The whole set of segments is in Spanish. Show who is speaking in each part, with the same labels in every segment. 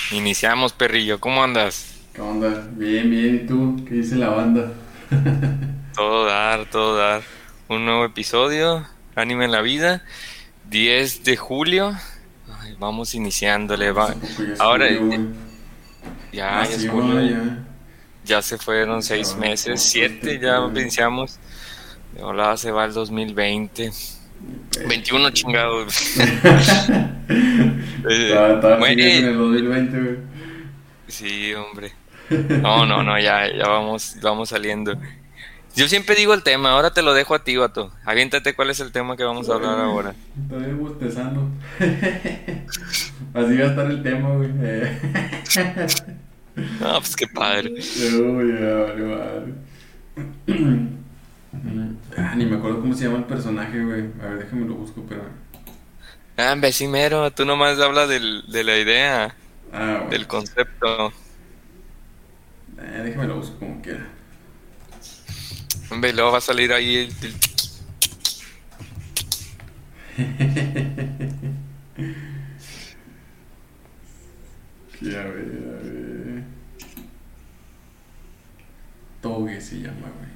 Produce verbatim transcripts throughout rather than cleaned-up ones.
Speaker 1: Iniciamos, perrillo, ¿cómo andas?
Speaker 2: ¿Qué onda? Bien, bien. ¿Y tú? ¿Qué dice la banda?
Speaker 1: Todo dar, todo dar. Un nuevo episodio, Anime en la Vida, diez de julio. Ay, vamos iniciándole,
Speaker 2: Vamos,
Speaker 1: va.
Speaker 2: ¿a poco ya es
Speaker 1: Ahora
Speaker 2: julio,
Speaker 1: eh,
Speaker 2: güey?
Speaker 1: ya,
Speaker 2: Ah,
Speaker 1: ya es
Speaker 2: sí, va,
Speaker 1: julio,
Speaker 2: ya.
Speaker 1: ya se fueron
Speaker 2: Se
Speaker 1: seis
Speaker 2: va
Speaker 1: meses,
Speaker 2: corto este
Speaker 1: siete, ya
Speaker 2: pedo.
Speaker 1: iniciamos. De volada se va el dos mil veinte.
Speaker 2: Ni pex,
Speaker 1: veintiuno
Speaker 2: güey.
Speaker 1: chingados. Eh,
Speaker 2: Todavía todavía sigues en
Speaker 1: güey,
Speaker 2: el dos mil veinte, güey.
Speaker 1: sí, hombre. No, no, no, ya, ya vamos, vamos saliendo. Yo siempre digo el tema, ahora te lo dejo a ti, vato. Aviéntate cuál es el tema que vamos a
Speaker 2: Ay,
Speaker 1: hablar
Speaker 2: güey.
Speaker 1: ahora.
Speaker 2: Todavía bostezando. Así va a estar el tema, güey. Eh.
Speaker 1: No, pues qué padre.
Speaker 2: Uy, ya, vale, vale. Ah, ni me acuerdo cómo se llama el personaje, güey. A ver, déjame lo busco, pero.
Speaker 1: Ah, becimero, tú nomás hablas del, de la idea,
Speaker 2: Ah, bueno.
Speaker 1: del concepto.
Speaker 2: Eh, déjame lo busco como quiera.
Speaker 1: Hombre, luego va a salir ahí el, el-
Speaker 2: Que a ver, a ver. Toge se llama, güey.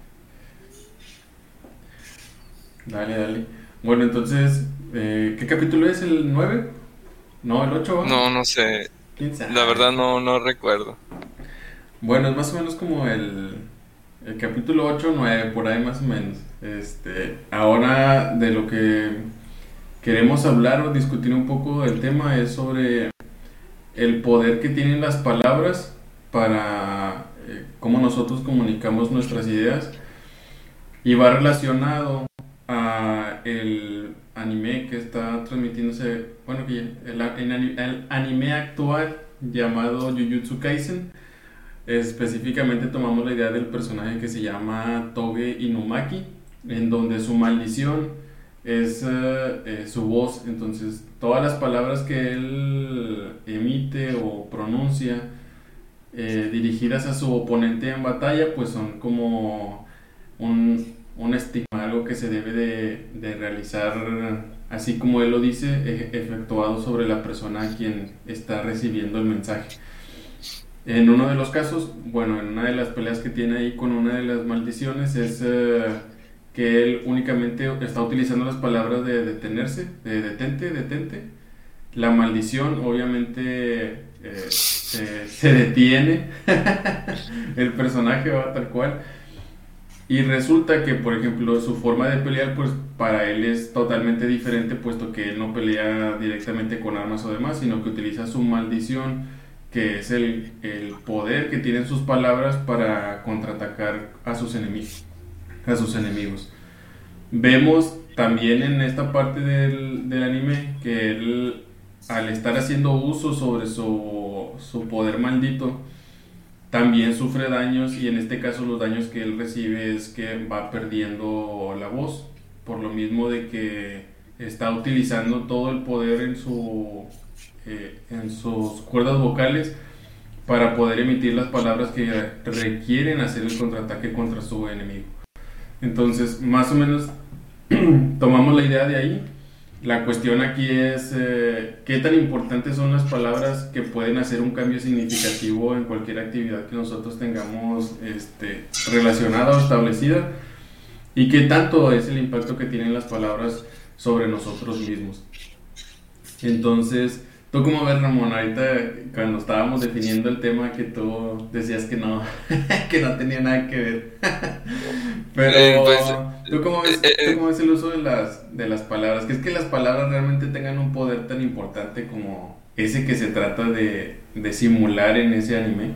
Speaker 2: Dale, dale. Bueno, entonces, eh, ¿qué capítulo es? ¿El nueve? No, el ocho, ¿va?
Speaker 1: No, no sé.
Speaker 2: ¿Quién
Speaker 1: La
Speaker 2: sabe?
Speaker 1: verdad no, no recuerdo.
Speaker 2: Bueno, es más o menos como el, el capítulo ocho o nueve, por ahí más o menos. Este, ahora de lo que queremos hablar o discutir un poco del tema es sobre el poder que tienen las palabras para eh, cómo nosotros comunicamos nuestras ideas y va relacionado a el anime que está transmitiéndose, bueno, que el, el, el anime actual llamado Jujutsu Kaisen. Específicamente tomamos la idea del personaje que se llama Toge Inumaki, en donde su maldición es eh, eh, su voz. Entonces, todas las palabras que él emite o pronuncia eh, dirigidas a su oponente en batalla, pues son como un, un estigma, algo que se debe de, de realizar, así como él lo dice, e- efectuado sobre la persona a quien está recibiendo el mensaje. En uno de los casos, bueno, en una de las peleas que tiene ahí con una de las maldiciones es eh, que él únicamente está utilizando las palabras de detenerse, de detente, detente. La maldición obviamente eh, se, se detiene, el personaje va tal cual. Y resulta que, por ejemplo, su forma de pelear, pues para él es totalmente diferente, puesto que él no pelea directamente con armas o demás, sino que utiliza su maldición, que es el, el poder que tienen sus palabras para contraatacar a sus enemigos. A sus enemigos. Vemos también en esta parte del, del anime que él, al estar haciendo uso sobre su, su poder maldito, también sufre daños y en este caso los daños que él recibe es que va perdiendo la voz, por lo mismo de que está utilizando todo el poder en, su, eh, en sus cuerdas vocales para poder emitir las palabras que requieren hacer el contraataque contra su enemigo. Entonces, más o menos tomamos la idea de ahí. La cuestión aquí es eh, qué tan importantes son las palabras que pueden hacer un cambio significativo en cualquier actividad que nosotros tengamos este, relacionada o establecida y qué tanto es el impacto que tienen las palabras sobre nosotros mismos. Entonces, ¿tú cómo ves, Ramón? Ahorita cuando estábamos definiendo el tema que tú decías que no, que no tenía nada que ver.
Speaker 1: Eh, pues,
Speaker 2: Pero, ¿tú cómo
Speaker 1: eh,
Speaker 2: ves,
Speaker 1: eh,
Speaker 2: tú
Speaker 1: eh,
Speaker 2: cómo ves el uso de las, de las palabras? ¿Crees que las palabras realmente tengan un poder tan importante como ese que se trata de, de simular en ese anime?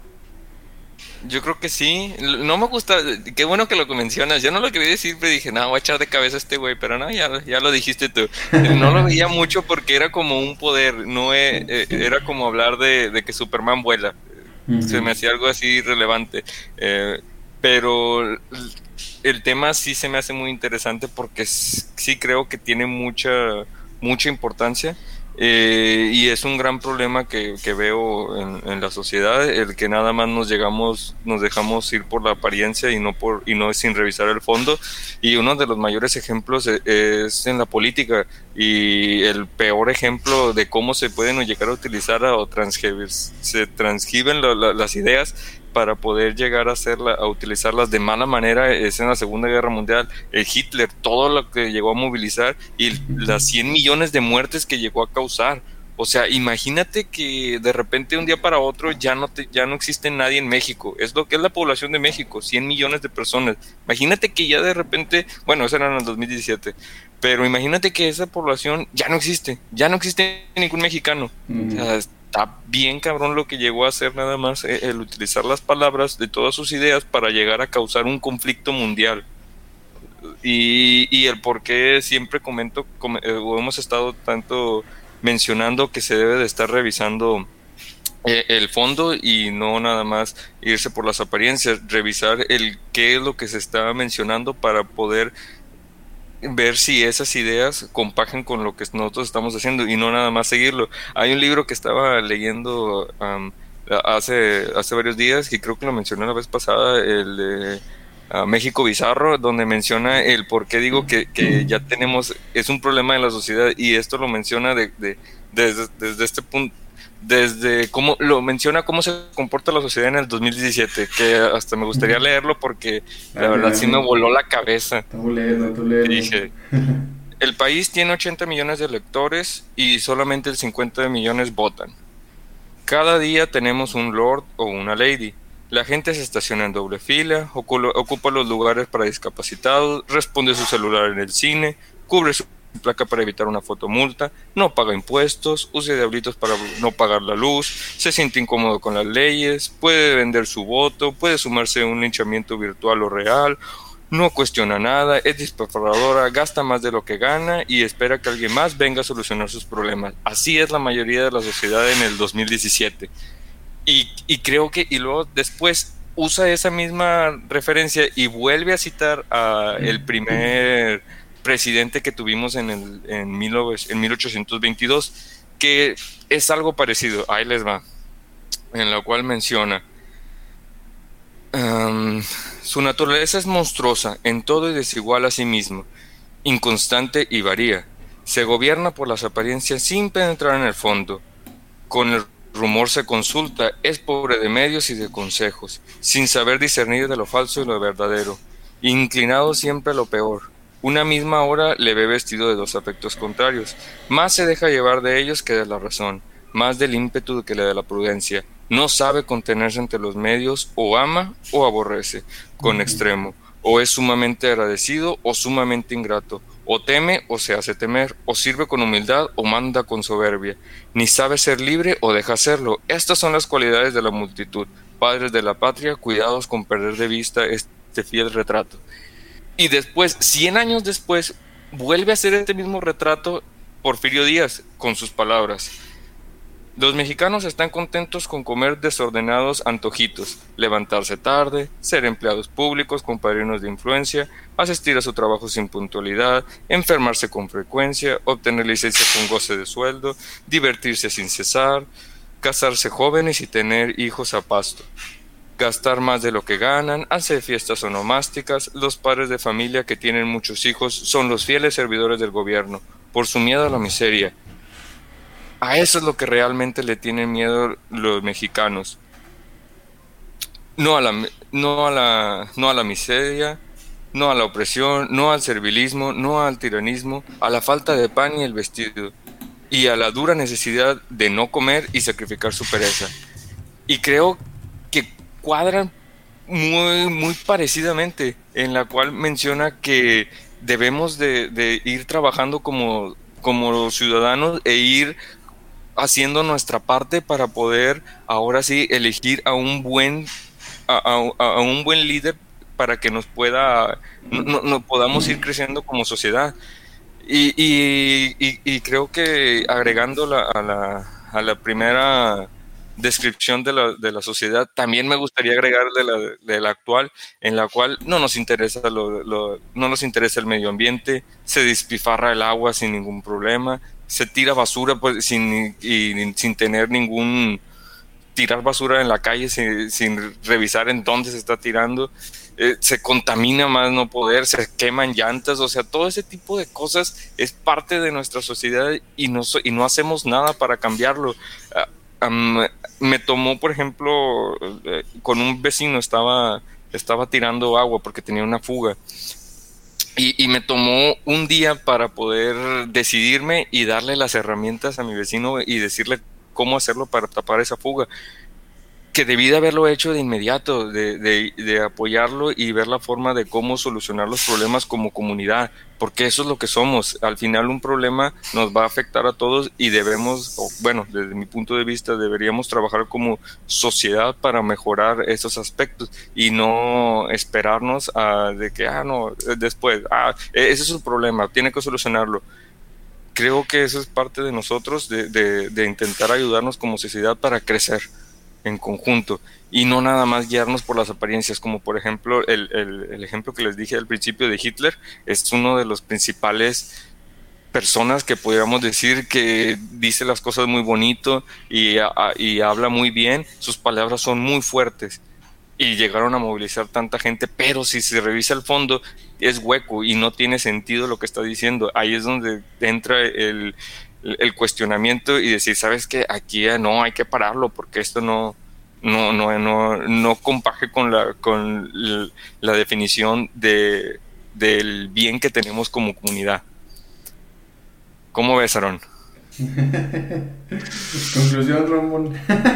Speaker 1: yo creo que sí. L- No me gusta, qué bueno que lo mencionas. Yo no lo quería decir, pero dije, no, voy a echar de cabeza a este güey, pero no, ya, ya lo dijiste tú. Eh, No lo veía mucho porque era como un poder, no e- eh, era como hablar de, de que Superman vuela. Se
Speaker 2: Ujú.
Speaker 1: me hacía algo así relevante. Eh, pero l- el tema sí se me hace muy interesante porque s- sí creo que tiene mucha, mucha importancia. Eh, y es un gran problema que, que veo en, en la sociedad, el que nada más nos llegamos, nos dejamos ir por la apariencia y no por, y no sin revisar el fondo. Y uno de los mayores ejemplos e- es en la política. y el peor ejemplo de cómo se pueden llegar a utilizar o transgiver, se transgiben la, la, las ideas para poder llegar a, hacerla, a utilizarlas de mala manera es en la Segunda Guerra Mundial. El Hitler, todo lo que llegó a movilizar y las cien millones de muertes que llegó a causar. O sea, imagínate que de repente de un día para otro ya no, te, ya no existe nadie en México. Es lo que es la población de México, cien millones de personas. Imagínate que ya de repente, bueno, eso era en el dos mil diecisiete, pero imagínate que esa población ya no existe, ya no existe ningún mexicano. Uh-huh. O sea, está bien cabrón lo que llegó a hacer nada más eh, el utilizar las palabras de todas sus ideas para llegar a causar un conflicto mundial. Y, y el por qué siempre comento, com, eh, hemos estado tanto mencionando que se debe de estar revisando eh, el fondo y no nada más irse por las apariencias, revisar el qué es lo que se está mencionando para poder ver si esas ideas compagen con lo que nosotros estamos haciendo y no nada más seguirlo. Hay un libro que estaba leyendo um, hace, hace varios días y creo que lo mencioné la vez pasada, el de uh, México Bizarro, donde menciona el por qué digo que, que ya tenemos, es un problema de la sociedad, y esto lo menciona de, de, desde, desde este punto, desde cómo lo menciona cómo se comporta la sociedad en el dos mil diecisiete, que hasta me gustaría leerlo porque la ah, verdad sí me voló la cabeza.
Speaker 2: Tú léelo, tú léelo.
Speaker 1: Dije, el país tiene ochenta millones de electores y solamente el cincuenta millones votan. Cada día tenemos un lord o una lady. La gente se estaciona en doble fila, ocupa los lugares para discapacitados, responde su celular en el cine, cubre su placa para evitar una fotomulta, no paga impuestos, usa diablitos para no pagar la luz, se siente incómodo con las leyes, puede vender su voto, puede sumarse a un linchamiento virtual o real, no cuestiona nada, es despilfarradora, gasta más de lo que gana y espera que alguien más venga a solucionar sus problemas. Así es la mayoría de la sociedad en el dos mil diecisiete. Y, y creo que, y luego después usa esa misma referencia y vuelve a citar a el primer presidente que tuvimos en, el, en, mil, en mil ochocientos veintidós, que es algo parecido. Ahí les va, en la cual menciona um, su naturaleza es monstruosa en todo y desigual a sí mismo, inconstante y varía, se gobierna por las apariencias sin penetrar en el fondo, con el rumor se consulta, es pobre de medios y de consejos, sin saber discernir de lo falso y lo verdadero, inclinado siempre a lo peor. Una misma hora le ve vestido de dos afectos contrarios, más se deja llevar de ellos que de la razón, más del ímpetu que le da la prudencia, no sabe contenerse ante los medios, o ama o aborrece, con extremo, o es sumamente agradecido o sumamente ingrato, o teme o se hace temer, o sirve con humildad o manda con soberbia, ni sabe ser libre o deja serlo. Estas son las cualidades de la multitud, padres de la patria, cuidados con perder de vista este fiel retrato. Y después, cien años después, vuelve a hacer este mismo retrato Porfirio Díaz con sus palabras. Los mexicanos están contentos con comer desordenados antojitos, levantarse tarde, ser empleados públicos con padrinos de influencia, asistir a su trabajo sin puntualidad, enfermarse con frecuencia, obtener licencia con goce de sueldo, divertirse sin cesar, casarse jóvenes y tener hijos a pasto, gastar más de lo que ganan, hacer fiestas onomásticas. Los padres de familia que tienen muchos hijos son los fieles servidores del gobierno, por su miedo a la miseria. A eso es lo que realmente le tienen miedo los mexicanos. No a la, no a la, no a la miseria, no a la opresión, no al servilismo, no al tiranismo, a la falta de pan y el vestido, y a la dura necesidad de no comer y sacrificar su pereza. Y creo que cuadran muy, muy parecidamente, en la cual menciona que debemos de, de ir trabajando como, como ciudadanos e ir haciendo nuestra parte para poder ahora sí elegir a un buen a, a, a un buen líder para que nos pueda no, no podamos ir creciendo como sociedad. Y, y, y, y creo que agregando la, a, la, a la primera descripción de la, de la sociedad, también me gustaría agregar de la, de la actual, en la cual no nos interesa lo, lo, no nos interesa el medio ambiente, se despifarra el agua sin ningún problema, se tira basura pues sin, y, sin tener ningún tirar basura en la calle sin, sin revisar en dónde se está tirando, eh, se contamina más no poder, se queman llantas, o sea, todo ese tipo de cosas es parte de nuestra sociedad y no, y no hacemos nada para cambiarlo. Uh, um, me tomó, por ejemplo, eh, con un vecino estaba, estaba tirando agua porque tenía una fuga. Y, y me tomó un día para poder decidirme y darle las herramientas a mi vecino y decirle cómo hacerlo para tapar esa fuga, que debí de haberlo hecho de inmediato, de, de, de apoyarlo y ver la forma de cómo solucionar los problemas como comunidad, porque eso es lo que somos. Al final un problema nos va a afectar a todos y debemos, o, bueno, desde mi punto de vista, deberíamos trabajar como sociedad para mejorar esos aspectos y no esperarnos a de que, ah, no, después, ah, ese es un problema, tiene que solucionarlo. Creo que eso es parte de nosotros, de, de, de intentar ayudarnos como sociedad para crecer en conjunto y no nada más guiarnos por las apariencias, como por ejemplo el, el, el ejemplo que les dije al principio de Hitler. Es uno de los principales personas que podríamos decir que dice las cosas muy bonito y, a, y habla muy bien, sus palabras son muy fuertes y llegaron a movilizar tanta gente, pero si se revisa el fondo es hueco y no tiene sentido lo que está diciendo. Ahí es donde entra el el cuestionamiento y decir, ¿sabes qué? Aquí no, hay que pararlo porque esto no no no no no compaje con la con la definición de del bien que tenemos como comunidad. ¿Cómo ves, Aarón?
Speaker 2: Conclusión, Ramón.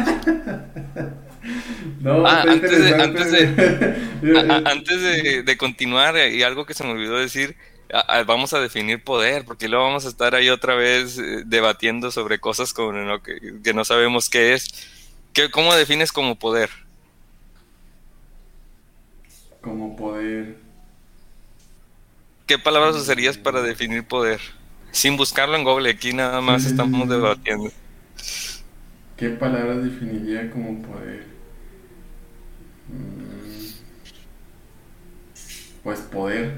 Speaker 2: No,
Speaker 1: ah, antes de, antes de, a, a, antes de, de continuar, y algo que se me olvidó decir, vamos a definir poder, porque luego vamos a estar ahí otra vez eh, debatiendo sobre cosas con, ¿no? que, que no sabemos qué es. ¿Qué, ¿Cómo defines como poder?
Speaker 2: Como poder.
Speaker 1: ¿Qué palabras usarías para definir poder? Sin buscarlo en Google, aquí nada más estamos debatiendo.
Speaker 2: ¿Qué palabras definiría como poder? Pues poder.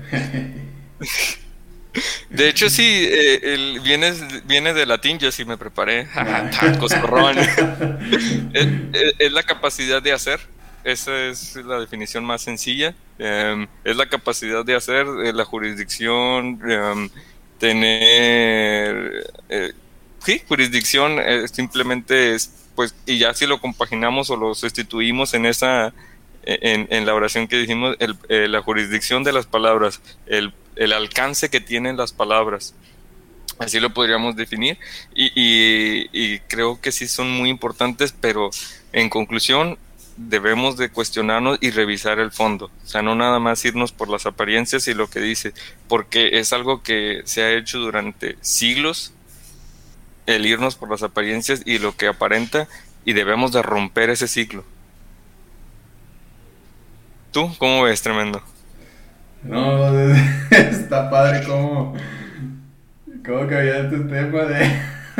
Speaker 1: De hecho, sí, eh, el, viene, viene de latín, yo sí me preparé. Coscorrón. es, es, es la capacidad de hacer. Esa es la definición más sencilla. Um, es la capacidad de hacer, eh, la jurisdicción, um, tener... Eh, sí, jurisdicción eh, simplemente es, pues, y ya si lo compaginamos o lo sustituimos en esa... En, en la oración que dijimos, el, eh, la jurisdicción de las palabras, el, el alcance que tienen las palabras, así lo podríamos definir, y, y, y creo que sí son muy importantes, pero en conclusión debemos de cuestionarnos y revisar el fondo, o sea, no nada más irnos por las apariencias y lo que dice, porque es algo que se ha hecho durante siglos, el irnos por las apariencias y lo que aparenta, y debemos de romper ese ciclo. ¿Tú cómo ves, tremendo?
Speaker 2: No, está padre cómo, cómo cabía este tema de,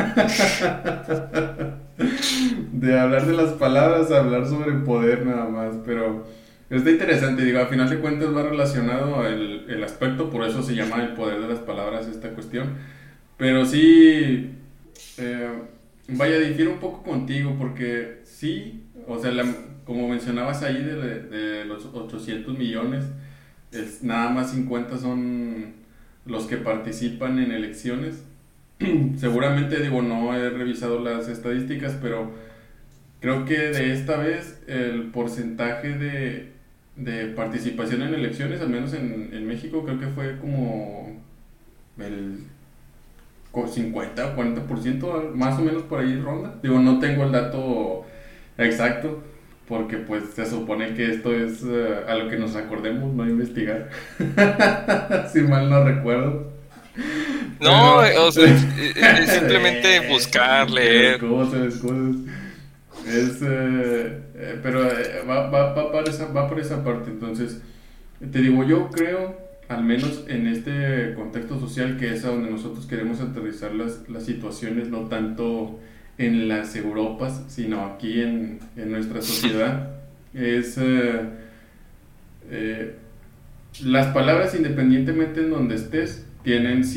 Speaker 2: de hablar de las palabras, hablar sobre poder nada más, pero está interesante, digo, al final de cuentas va relacionado el, el aspecto, por eso se llama el poder de las palabras esta cuestión, pero sí, eh, vaya, difiero un poco contigo, porque sí, o sea, la, como mencionabas ahí de, de los ochocientos millones, es, nada más cincuenta son los que participan en elecciones. Seguramente, digo, no he revisado las estadísticas, pero creo que de esta vez el porcentaje de, de participación en elecciones, al menos en, en México, creo que fue como el cincuenta o cuarenta por ciento, más o menos por ahí ronda. Digo, no tengo el dato exacto, porque pues se supone que esto es uh, a lo que nos acordemos, no investigar. Si mal no recuerdo.
Speaker 1: No, pero, o sea, es simplemente buscar, leer.
Speaker 2: Cosas, cosas. Es, eh, eh, pero eh, va, va, va, por esa, va por esa parte. Entonces, te digo, yo creo, al menos en este contexto social, que es a donde nosotros queremos aterrizar las, las situaciones, no tanto en las Europas, sino aquí en, en nuestra sociedad, es eh, eh, las palabras, independientemente en donde estés, tienen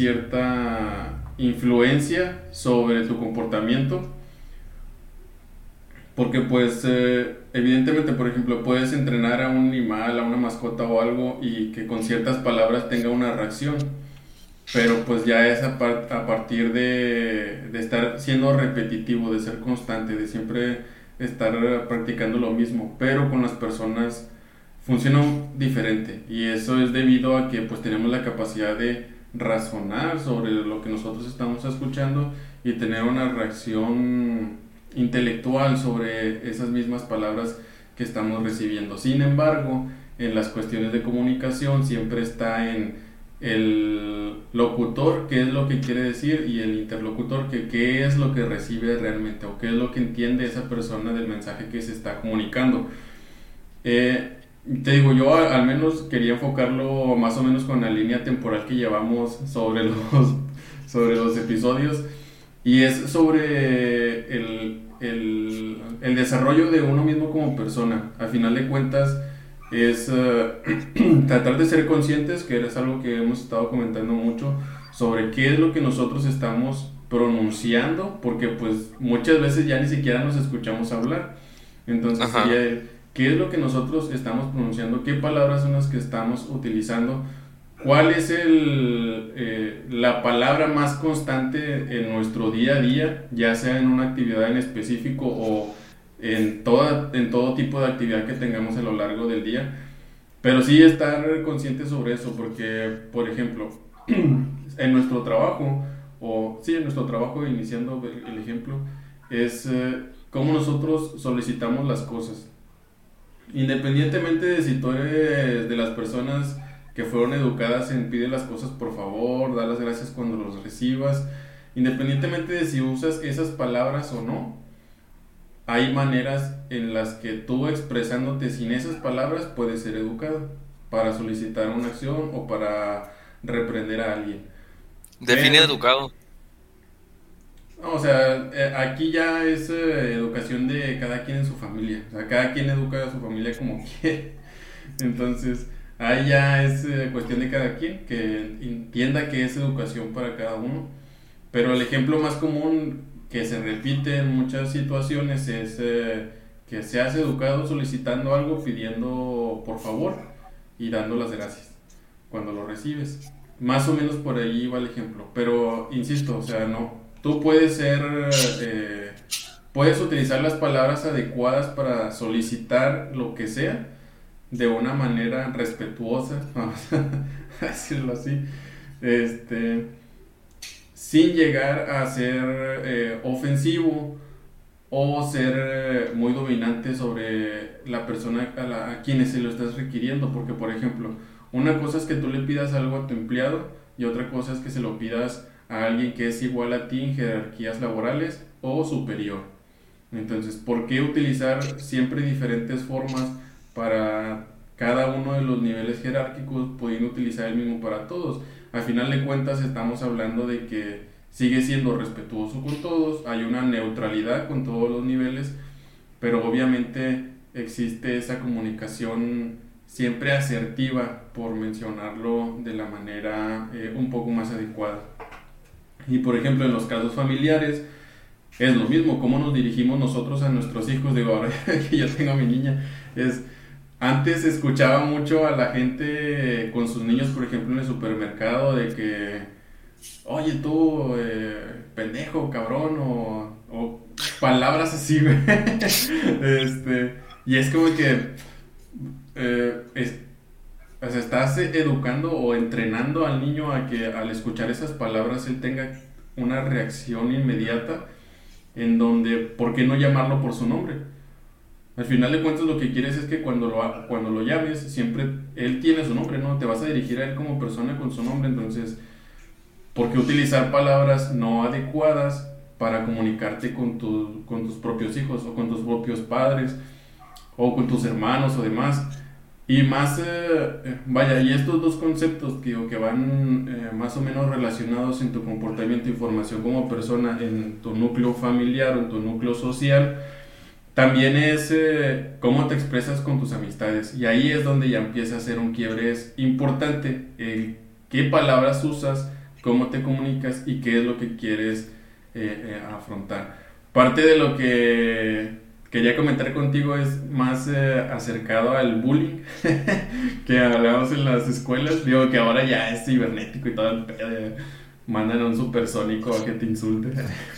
Speaker 2: cierta influencia sobre tu comportamiento, Porque pues eh, evidentemente, por ejemplo, puedes entrenar a un animal, a una mascota o algo y que con ciertas palabras tenga una reacción, pero pues ya es a, par- a partir de, de estar siendo repetitivo, de ser constante, de siempre estar practicando lo mismo, pero con las personas funciona diferente y eso es debido a que pues tenemos la capacidad de razonar sobre lo que nosotros estamos escuchando y tener una reacción intelectual sobre esas mismas palabras que estamos recibiendo. Sin embargo, en las cuestiones de comunicación siempre está en el locutor qué es lo que quiere decir y el interlocutor que qué es lo que recibe realmente o qué es lo que entiende esa persona del mensaje que se está comunicando. Eh, Te digo, yo a- al menos quería enfocarlo más o menos con la línea temporal que llevamos sobre los, sobre los episodios y es sobre el, el, el desarrollo de uno mismo como persona. Al final de cuentas es eh, tratar de ser conscientes, que es algo que hemos estado comentando mucho, sobre qué es lo que nosotros estamos pronunciando, porque pues muchas veces ya ni siquiera nos escuchamos hablar. Entonces
Speaker 1: Ajá.
Speaker 2: sería el qué es lo que nosotros estamos pronunciando, qué palabras son las que estamos utilizando, cuál es el, eh, la palabra más constante en nuestro día a día, ya sea en una actividad en específico o en, toda, en todo tipo de actividad que tengamos a lo largo del día. Pero sí estar conscientes sobre eso, porque, por ejemplo, en nuestro trabajo, o sí, en nuestro trabajo, iniciando el, el ejemplo, es eh, cómo nosotros solicitamos las cosas. Independientemente de si tú eres de las personas que fueron educadas en pide las cosas por favor, da las gracias cuando los recibas, independientemente de si usas esas palabras o no, hay maneras en las que tú expresándote sin esas palabras puedes ser educado para solicitar una acción o para reprender a alguien.
Speaker 1: Define
Speaker 2: Pero
Speaker 1: educado.
Speaker 2: no, o sea, eh, aquí ya es eh, educación de cada quien en su familia. O sea, cada quien educa a su familia como quiere. Entonces, ahí ya es eh, cuestión de cada quien que entienda que es educación para cada uno. Pero el ejemplo más común que se repite en muchas situaciones es eh, que seas educado solicitando algo, pidiendo por favor y dando las gracias cuando lo recibes. Más o menos por ahí va el ejemplo. Pero, insisto, o sea, no. Tú puedes ser, eh, puedes utilizar las palabras adecuadas para solicitar lo que sea de una manera respetuosa, vamos a decirlo así, este, sin llegar a ser eh, ofensivo o ser eh, muy dominante sobre la persona a, la, a quienes se lo estás requiriendo, porque por ejemplo, una cosa es que tú le pidas algo a tu empleado y otra cosa es que se lo pidas a alguien que es igual a ti en jerarquías laborales o superior. Entonces, ¿por qué utilizar siempre diferentes formas para cada uno de los niveles jerárquicos, pudiendo utilizar el mismo para todos? Al final de cuentas estamos hablando de que sigue siendo respetuoso con todos, hay una neutralidad con todos los niveles, pero obviamente existe esa comunicación siempre asertiva, por mencionarlo de la manera eh, un poco más adecuada. Y por ejemplo, en los casos familiares, es lo mismo, cómo nos dirigimos nosotros a nuestros hijos. Digo, ahora que yo tengo a mi niña, es antes escuchaba mucho a la gente con sus niños, por ejemplo, en el supermercado, de que, oye tú, eh, pendejo, cabrón, o, o palabras así, güey. Este, y es como que eh, es- o sea, estás educando o entrenando al niño a que al escuchar esas palabras él tenga una reacción inmediata en donde, ¿por qué no llamarlo por su nombre? Al final de cuentas lo que quieres es que cuando lo, ha- cuando lo llames, siempre él tiene su nombre, ¿no? Te vas a dirigir a él como persona con su nombre, entonces, ¿por qué utilizar palabras no adecuadas para comunicarte con, tu, con tus propios hijos o con tus propios padres o con tus hermanos o demás? Y más, eh, vaya, y estos dos conceptos que, que van eh, más o menos relacionados en tu comportamiento y formación como persona, en tu núcleo familiar o en tu núcleo social, también es eh, cómo te expresas con tus amistades. Y ahí es donde ya empieza a ser un quiebre. Es importante el qué palabras usas, cómo te comunicas y qué es lo que quieres eh, eh, afrontar. Parte de lo que quería comentar contigo es más eh, acercado al bullying que hablamos en las escuelas. Digo que ahora ya es cibernético y todo el pedo, eh, mandan a un supersónico a que te insulte.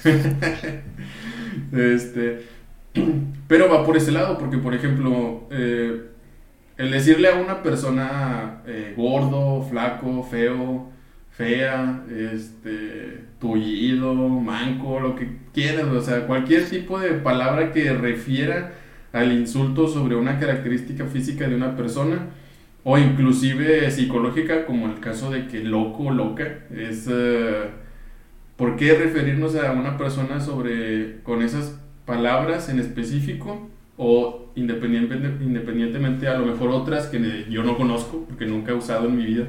Speaker 2: este, pero va por ese lado, porque por ejemplo, eh, el decirle a una persona eh, gordo, flaco, feo, fea, este, tullido, manco, lo que quieras, o sea, cualquier tipo de palabra que refiera al insulto sobre una característica física de una persona, o inclusive psicológica, como el caso de que loco o loca, es, eh, ¿por qué referirnos a una persona sobre, con esas palabras en específico? O independientemente, independientemente a lo mejor otras que yo no conozco, porque nunca he usado en mi vida.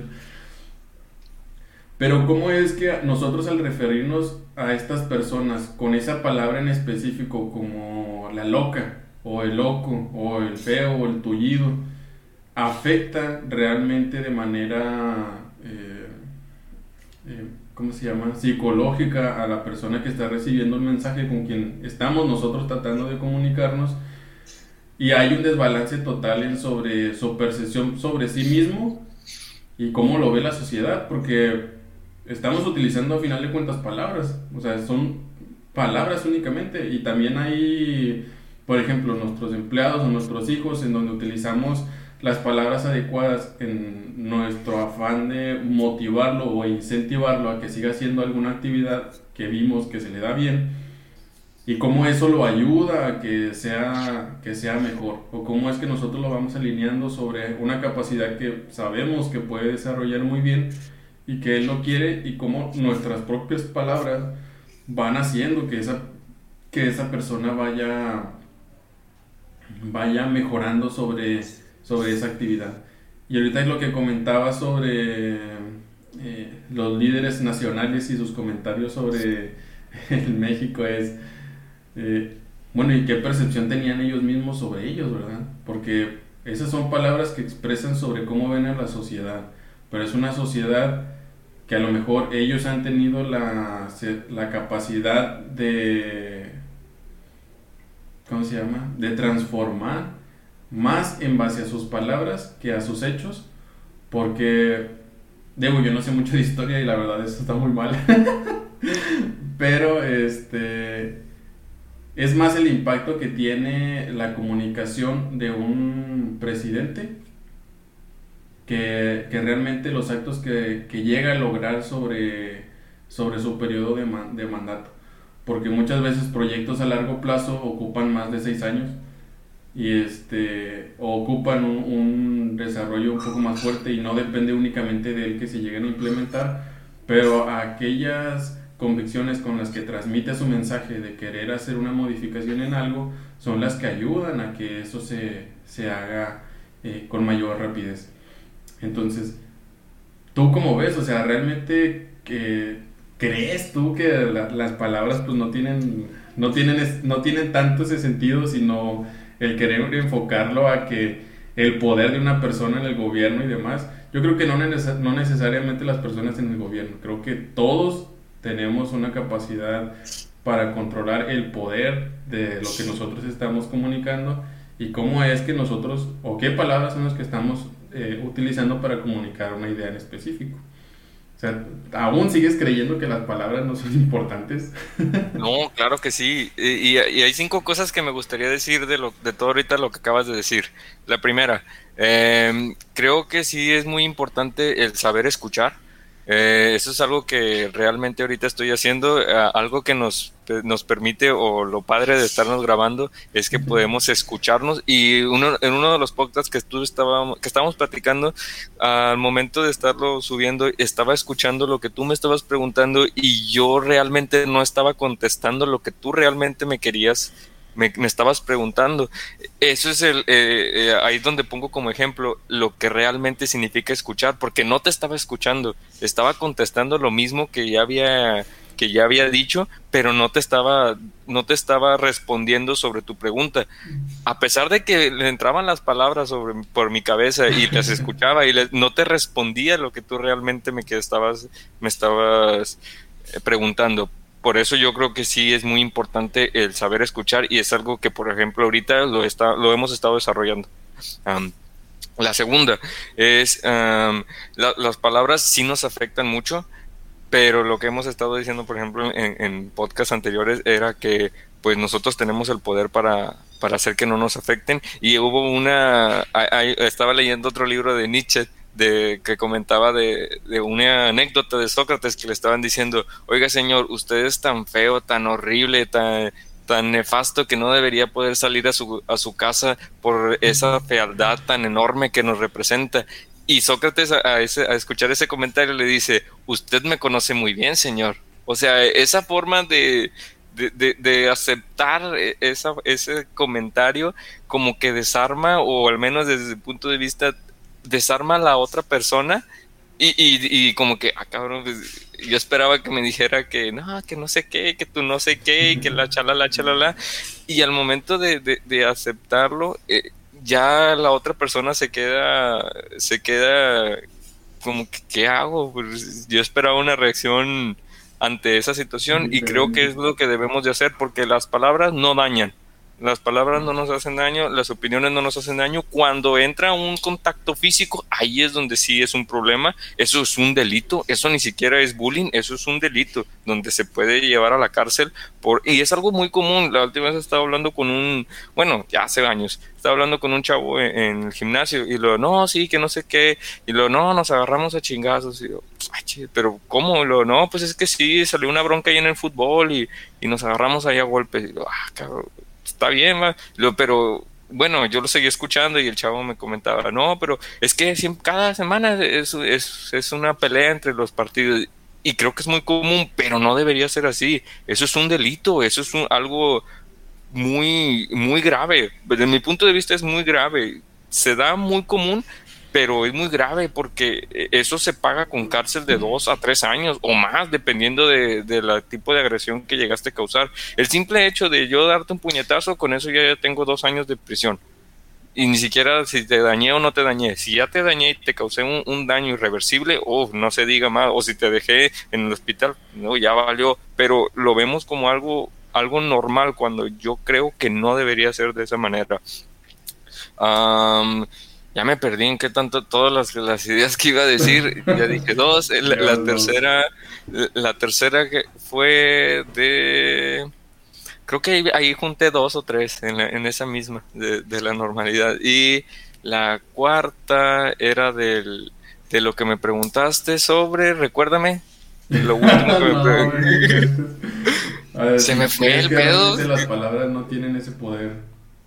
Speaker 2: Pero ¿cómo es que nosotros al referirnos a estas personas con esa palabra en específico, como la loca, o el loco, o el feo, o el tullido, afecta realmente de manera, eh, eh, ¿cómo se llama?, psicológica a la persona que está recibiendo el mensaje con quien estamos nosotros tratando de comunicarnos? Y hay un desbalance total en sobre su percepción sobre sí mismo y cómo lo ve la sociedad, porque estamos utilizando a final de cuentas palabras, o sea, son palabras únicamente, y también hay, por ejemplo, nuestros empleados o nuestros hijos en donde utilizamos las palabras adecuadas en nuestro afán de motivarlo o incentivarlo a que siga haciendo alguna actividad que vimos que se le da bien, y cómo eso lo ayuda a que sea, que sea mejor, o cómo es que nosotros lo vamos alineando sobre una capacidad que sabemos que puede desarrollar muy bien y que él no quiere, y cómo nuestras propias palabras van haciendo que esa, que esa persona vaya, vaya mejorando sobre, sobre esa actividad. Y ahorita es lo que comentaba sobre eh, los líderes nacionales y sus comentarios sobre el México es... Eh, bueno, ¿y qué percepción tenían ellos mismos sobre ellos, verdad? Porque esas son palabras que expresan sobre cómo ven a la sociedad, pero es una sociedad que a lo mejor ellos han tenido la, la capacidad de, ¿cómo se llama?, de transformar más en base a sus palabras que a sus hechos, porque, digo, yo no sé mucho de historia y la verdad eso está muy mal, pero este... es más el impacto que tiene la comunicación de un presidente que, que realmente los actos que, que llega a lograr sobre, sobre su periodo de, man, de mandato. Porque muchas veces proyectos a largo plazo ocupan más de seis años y este, o ocupan un, un desarrollo un poco más fuerte y no depende únicamente de él que se lleguen a implementar, pero aquellas convicciones con las que transmite su mensaje de querer hacer una modificación en algo son las que ayudan a que eso se, se haga eh, con mayor rapidez. Entonces, ¿tú cómo ves? O sea, ¿realmente que, crees tú que la, las palabras pues no tienen, no, tienen, no tienen tanto ese sentido, sino el querer enfocarlo a que el poder de una persona en el gobierno y demás? Yo creo que no, neces- no necesariamente las personas en el gobierno, creo que todos tenemos una capacidad para controlar el poder de lo que nosotros estamos comunicando y cómo es que nosotros, o qué palabras son las que estamos eh, utilizando para comunicar una idea en específico. O sea, ¿aún sigues creyendo que las palabras no son importantes?
Speaker 1: No, claro que sí. Y, y hay cinco cosas que me gustaría decir de, lo, de todo ahorita lo que acabas de decir. La primera, eh, creo que sí es muy importante el saber escuchar. Eh, eso es algo que realmente ahorita estoy haciendo, eh, algo que nos, nos permite, o lo padre de estarnos grabando, es que podemos escucharnos. Y uno, en uno de los podcasts que, tú estábamos, que estábamos platicando, al momento de estarlo subiendo, estaba escuchando lo que tú me estabas preguntando y yo realmente no estaba contestando lo que tú realmente me querías Me, me estabas preguntando. Eso es el eh, eh, ahí donde pongo como ejemplo lo que realmente significa escuchar, porque no te estaba escuchando, estaba contestando lo mismo que ya había que ya había dicho, pero no te estaba no te estaba respondiendo sobre tu pregunta, a pesar de que le entraban las palabras sobre por mi cabeza y las escuchaba y les, no te respondía lo que tú realmente me que estabas me estabas eh, preguntando. por eso yo creo que sí es muy importante el saber escuchar y es algo que, por ejemplo, ahorita lo, está, lo hemos estado desarrollando. Um, la segunda es, um, la, las palabras sí nos afectan mucho, pero lo que hemos estado diciendo, por ejemplo, en, en podcasts anteriores era que pues nosotros tenemos el poder para, para hacer que no nos afecten. Y hubo una, hay, hay, estaba leyendo otro libro de Nietzsche de, que comentaba de, de una anécdota de Sócrates que le estaban diciendo, oiga señor, usted es tan feo, tan horrible, tan, tan nefasto que no debería poder salir a su, a su casa por esa fealdad tan enorme que nos representa. Y Sócrates a, a, ese, a escuchar ese comentario le dice, usted me conoce muy bien, señor. O sea, esa forma de, de, de, de aceptar esa, ese comentario como que desarma, o al menos desde el punto de vista, desarma a la otra persona y, y, y como que, ah, cabrón, pues, yo esperaba que me dijera que no, que no sé qué, que tú no sé qué, que la chalala, chalala. Y al momento de, de, de aceptarlo, eh, ya la otra persona se queda, se queda como que, ¿qué hago? Pues yo esperaba una reacción ante esa situación y creo que es lo que debemos de hacer porque las palabras no dañan. Las palabras no nos hacen daño, las opiniones no nos hacen daño. Cuando entra un contacto físico, ahí es donde sí es un problema. Eso es un delito, eso ni siquiera es bullying, eso es un delito, donde se puede llevar a la cárcel. Por y es algo muy común. La última vez estaba hablando con un, bueno, ya hace años, estaba hablando con un chavo en, en el gimnasio y lo, no, sí, que no sé qué, y lo, no, nos agarramos a chingazos. Y yo, ay, pero ¿cómo? Y lo, no, pues es que sí, salió una bronca ahí en el fútbol y, y nos agarramos ahí a golpes. Y lo, ah, cabrón, está bien, ¿va? Lo, pero bueno, yo lo seguí escuchando y el chavo me comentaba, no, pero es que siempre, cada semana es, es, es una pelea entre los partidos y creo que es muy común, pero no debería ser así. Eso es un delito, eso es un, algo muy, muy grave. Desde mi punto de vista es muy grave. Se da muy común, pero es muy grave porque eso se paga con cárcel de dos a tres años o más, dependiendo de, de la tipo de agresión que llegaste a causar. El simple hecho de yo darte un puñetazo, con eso ya, ya tengo dos años de prisión. Y ni siquiera si te dañé o no te dañé. Si ya te dañé y te causé un, un daño irreversible, oh, no se diga más. O si te dejé en el hospital, no, ya valió. Pero lo vemos como algo, algo normal cuando yo creo que no debería ser de esa manera. Um, ya me perdí en qué tanto todas las, las ideas que iba a decir. Ya dije dos. La, la tercera, la tercera que fue de... Creo que ahí, ahí junté dos o tres en, la, en esa misma de, de la normalidad. Y la cuarta era del, de lo que me preguntaste sobre, recuérdame, lo último que me
Speaker 2: no,
Speaker 1: preguntaste. Se me fue el pedo.
Speaker 2: Las palabras no tienen ese poder.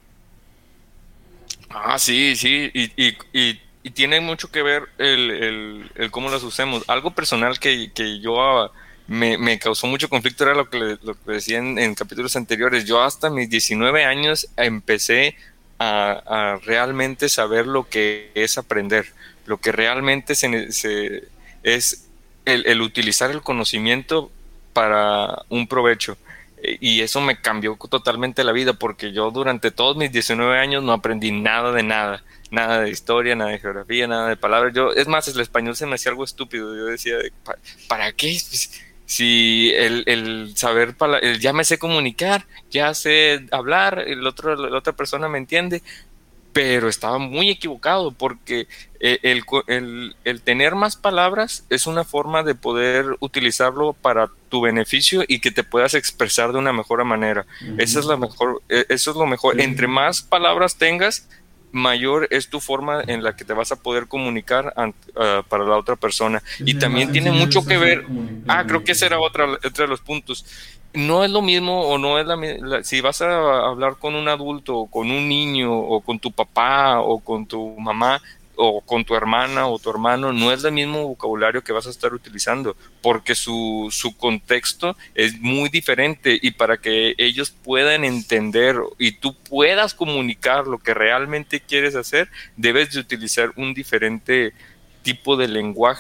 Speaker 1: Ah, sí, sí, y, y, y, y tiene mucho que ver el, el, el cómo las usemos. Algo personal que, que yo... Me, me causó mucho conflicto era lo que, le, lo que decía en, en capítulos anteriores. Yo hasta mis diecinueve años empecé a, a realmente saber lo que es aprender, lo que realmente se, se, es el, el utilizar el conocimiento para un provecho. Y eso me cambió totalmente la vida porque yo durante todos mis diecinueve años no aprendí nada de nada. Nada de historia, nada de geografía, nada de palabras. Yo, es más, el español se me hacía algo estúpido. Yo decía, ¿para, ¿para qué? Pues, si el, el saber, el ya me sé comunicar, ya sé hablar, el otro, la otra persona me entiende, pero estaba muy equivocado porque el, el, el tener más palabras es una forma de poder utilizarlo para tu beneficio y que te puedas expresar de una mejor manera. Uh-huh. Esa es la mejor, eso es lo mejor. Sí. Entre más palabras tengas, mayor es tu forma en la que te vas a poder comunicar ant, uh, para la otra persona. Sí, y también tiene mucho que ver, ah, creo que ese era otra, otro de los puntos. No es lo mismo o no es la, la si vas a hablar con un adulto o con un niño o con tu papá o con tu mamá o con tu hermana o tu hermano, no es el mismo vocabulario que vas a estar utilizando porque su, su contexto es muy diferente y para que ellos puedan entender y tú puedas comunicar lo que realmente quieres hacer, debes de utilizar un diferente tipo de lenguaje.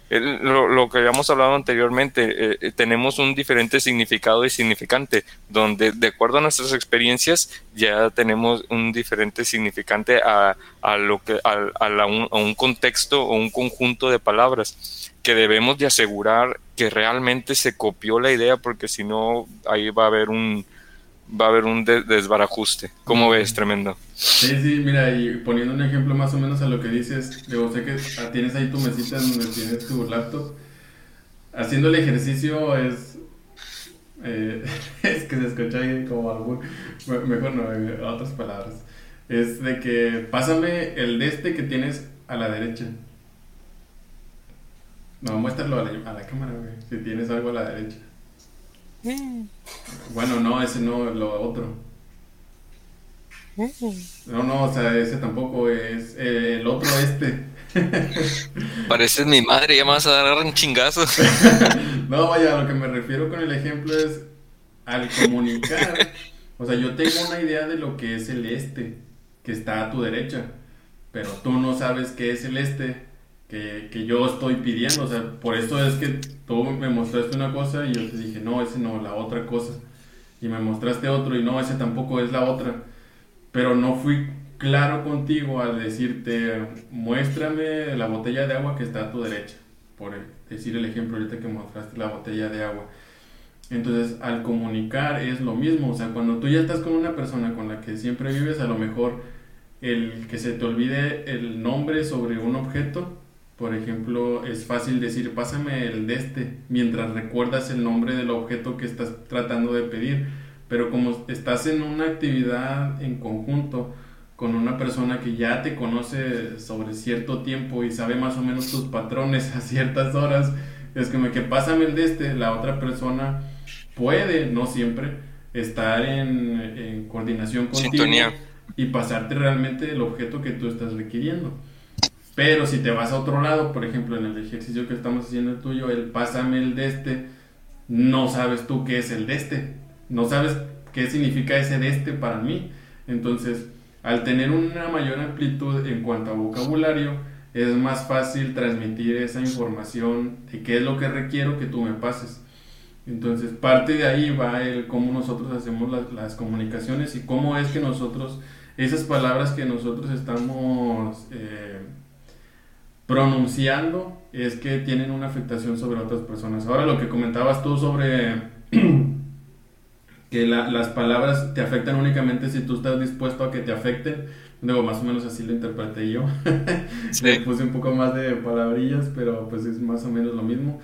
Speaker 1: El- lo, lo que habíamos hablado anteriormente, eh, eh, tenemos un diferente significado y significante, donde de acuerdo a nuestras experiencias ya tenemos un diferente significante a, a lo que a, a la un, a un contexto o un conjunto de palabras que debemos de asegurar que realmente se copió la idea, porque si no ahí va a haber un va a haber un de- desbarajuste. ¿Cómo
Speaker 2: Ok.
Speaker 1: ves? Tremendo.
Speaker 2: Sí, sí, mira, y poniendo un ejemplo más o menos a lo que dices, digo, sé que ah, tienes ahí tu mesita donde tienes tu laptop. Haciendo el ejercicio es. eh, es que se escucha ahí como algún. me- Mejor no, eh, otras palabras. Es de que pásame el de este que tienes a la derecha. No, muéstralo a la, a la cámara, güey. Si tienes algo a la derecha. Bueno, no, ese no, lo otro. No, no, o sea, ese tampoco es eh, el otro este.
Speaker 1: Pareces mi madre, ya me vas a dar un chingazo.
Speaker 2: No, vaya, a lo que me refiero con el ejemplo es al comunicar. O sea, yo tengo una idea de lo que es el este, que está a tu derecha, pero tú no sabes qué es el este que, que yo estoy pidiendo. O sea, por eso es que tú me mostraste una cosa y yo te dije, no, ese no, la otra cosa. Y me mostraste otro y no, ese tampoco es la otra. Pero no fui claro contigo al decirte, muéstrame la botella de agua que está a tu derecha, por decir el ejemplo ahorita que mostraste la botella de agua. Entonces, al comunicar es lo mismo, o sea, cuando tú ya estás con una persona con la que siempre vives, a lo mejor el que se te olvide el nombre sobre un objeto, por ejemplo, es fácil decir, pásame el de este, mientras recuerdas el nombre del objeto que estás tratando de pedir, pero como estás en una actividad en conjunto con una persona que ya te conoce sobre cierto tiempo y sabe más o menos tus patrones a ciertas horas, es como que pásame el de este, la otra persona puede, no siempre, estar en, en coordinación
Speaker 1: Sintonía.
Speaker 2: contigo y pasarte realmente el objeto que tú estás requiriendo. Pero si te vas a otro lado, por ejemplo, en el ejercicio que estamos haciendo el tuyo, el pásame el de este, no sabes tú qué es el de este, no sabes qué significa ese de este para mí. Entonces, al tener una mayor amplitud en cuanto a vocabulario, es más fácil transmitir esa información de qué es lo que requiero que tú me pases. Entonces, parte de ahí va el cómo nosotros hacemos las, las comunicaciones y cómo es que nosotros, esas palabras que nosotros estamos eh, pronunciando, es que tienen una afectación sobre otras personas. Ahora, lo que comentabas tú sobre que la, las palabras te afectan únicamente si tú estás dispuesto a que te afecten, digo, más o menos así lo interpreté yo. Le
Speaker 1: Sí.
Speaker 2: puse un poco más de palabrillas, pero pues es más o menos lo mismo.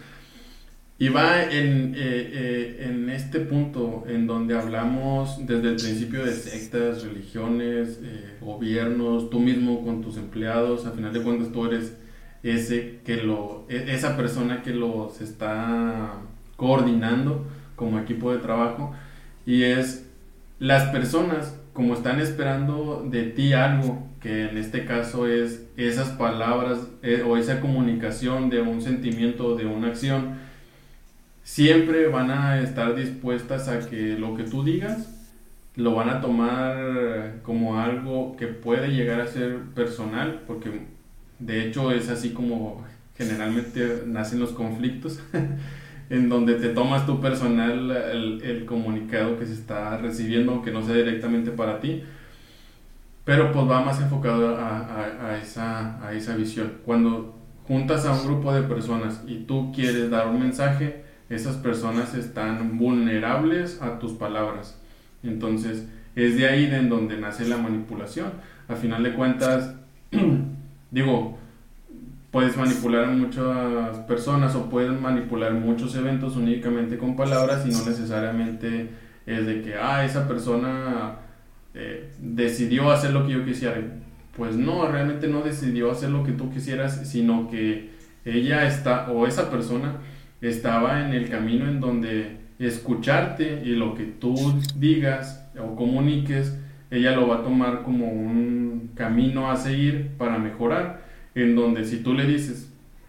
Speaker 2: Y va en, eh, eh, en este punto en donde hablamos desde el principio de sectas, religiones, eh, gobiernos, tú mismo con tus empleados, a final de cuentas tú eres ese que lo, e- esa persona que los está coordinando como equipo de trabajo y es las personas como están esperando de ti algo, que en este caso es esas palabras eh, o esa comunicación de un sentimiento o de una acción siempre van a estar dispuestas a que lo que tú digas lo van a tomar como algo que puede llegar a ser personal, porque de hecho es así como generalmente nacen los conflictos, en donde te tomas tú personal el, el comunicado que se está recibiendo, aunque no sea directamente para ti, pero pues va más enfocado a, a, a esa, a esa visión. Cuando juntas a un grupo de personas y tú quieres dar un mensaje, esas personas están vulnerables a tus palabras. Entonces, es de ahí de en donde nace la manipulación. A final de cuentas, digo, puedes manipular a muchas personas o puedes manipular muchos eventos únicamente con palabras y no necesariamente es de que, ah, esa persona eh, decidió hacer lo que yo quisiera. Pues no, realmente no decidió hacer lo que tú quisieras, sino que ella está, o esa persona estaba en el camino en donde escucharte y lo que tú digas o comuniques, ella lo va a tomar como un camino a seguir para mejorar, en donde si tú le dices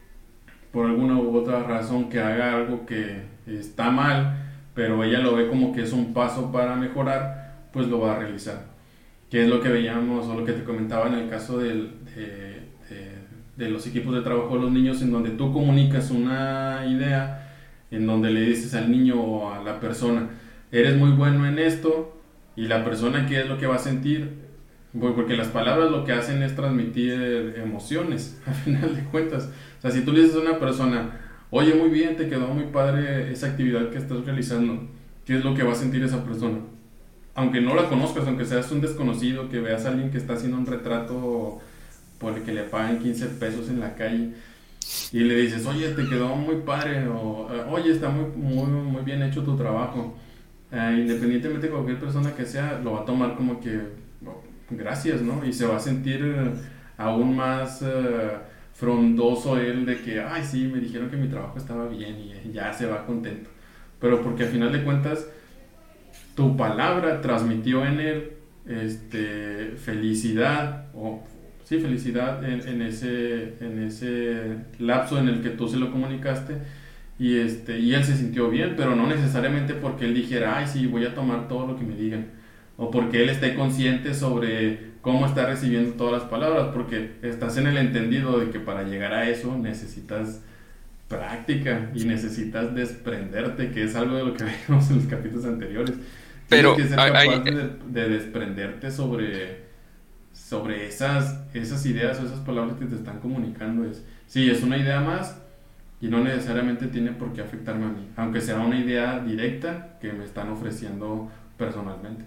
Speaker 2: por alguna u otra razón que haga algo que está mal, pero ella lo ve como que es un paso para mejorar, pues lo va a realizar. Que es lo que veíamos o lo que te comentaba en el caso del, de, de de los equipos de trabajo de los niños, en donde tú comunicas una idea, en donde le dices al niño o a la persona, eres muy bueno en esto, y la persona, ¿qué es lo que va a sentir? Porque las palabras lo que hacen es transmitir emociones, al final de cuentas. O sea, si tú le dices a una persona, oye, muy bien, te quedó muy padre esa actividad que estás realizando, ¿qué es lo que va a sentir esa persona? Aunque no la conozcas, aunque seas un desconocido, que veas a alguien que está haciendo un retrato por el que le pagan quince pesos en la calle, y le dices, oye, te quedó muy padre, o oye, está muy, muy, muy bien hecho tu trabajo. Uh, independientemente de cualquier persona que sea, lo va a tomar como que, oh, gracias, ¿no? Y se va a sentir uh, aún más uh, frondoso él de que, ay, sí, me dijeron que mi trabajo estaba bien, y ya se va contento. Pero porque al final de cuentas, tu palabra transmitió en él este, felicidad, o sí, felicidad en, en, ese, en ese lapso en el que tú se lo comunicaste, y, este, y él se sintió bien, pero no necesariamente porque él dijera, ay, sí, voy a tomar todo lo que me digan, o porque él esté consciente sobre cómo está recibiendo todas las palabras, porque estás en el entendido de que para llegar a eso necesitas práctica y necesitas desprenderte, que es algo de lo que vimos en los capítulos anteriores.
Speaker 1: Pero
Speaker 2: tienes que ser
Speaker 1: hay,
Speaker 2: capaz
Speaker 1: hay,
Speaker 2: de, de desprenderte sobre, sobre esas, esas ideas o esas palabras que te están comunicando. Es, sí, es una idea más, y no necesariamente tiene por qué afectarme a mí, aunque sea una idea directa que me están ofreciendo personalmente.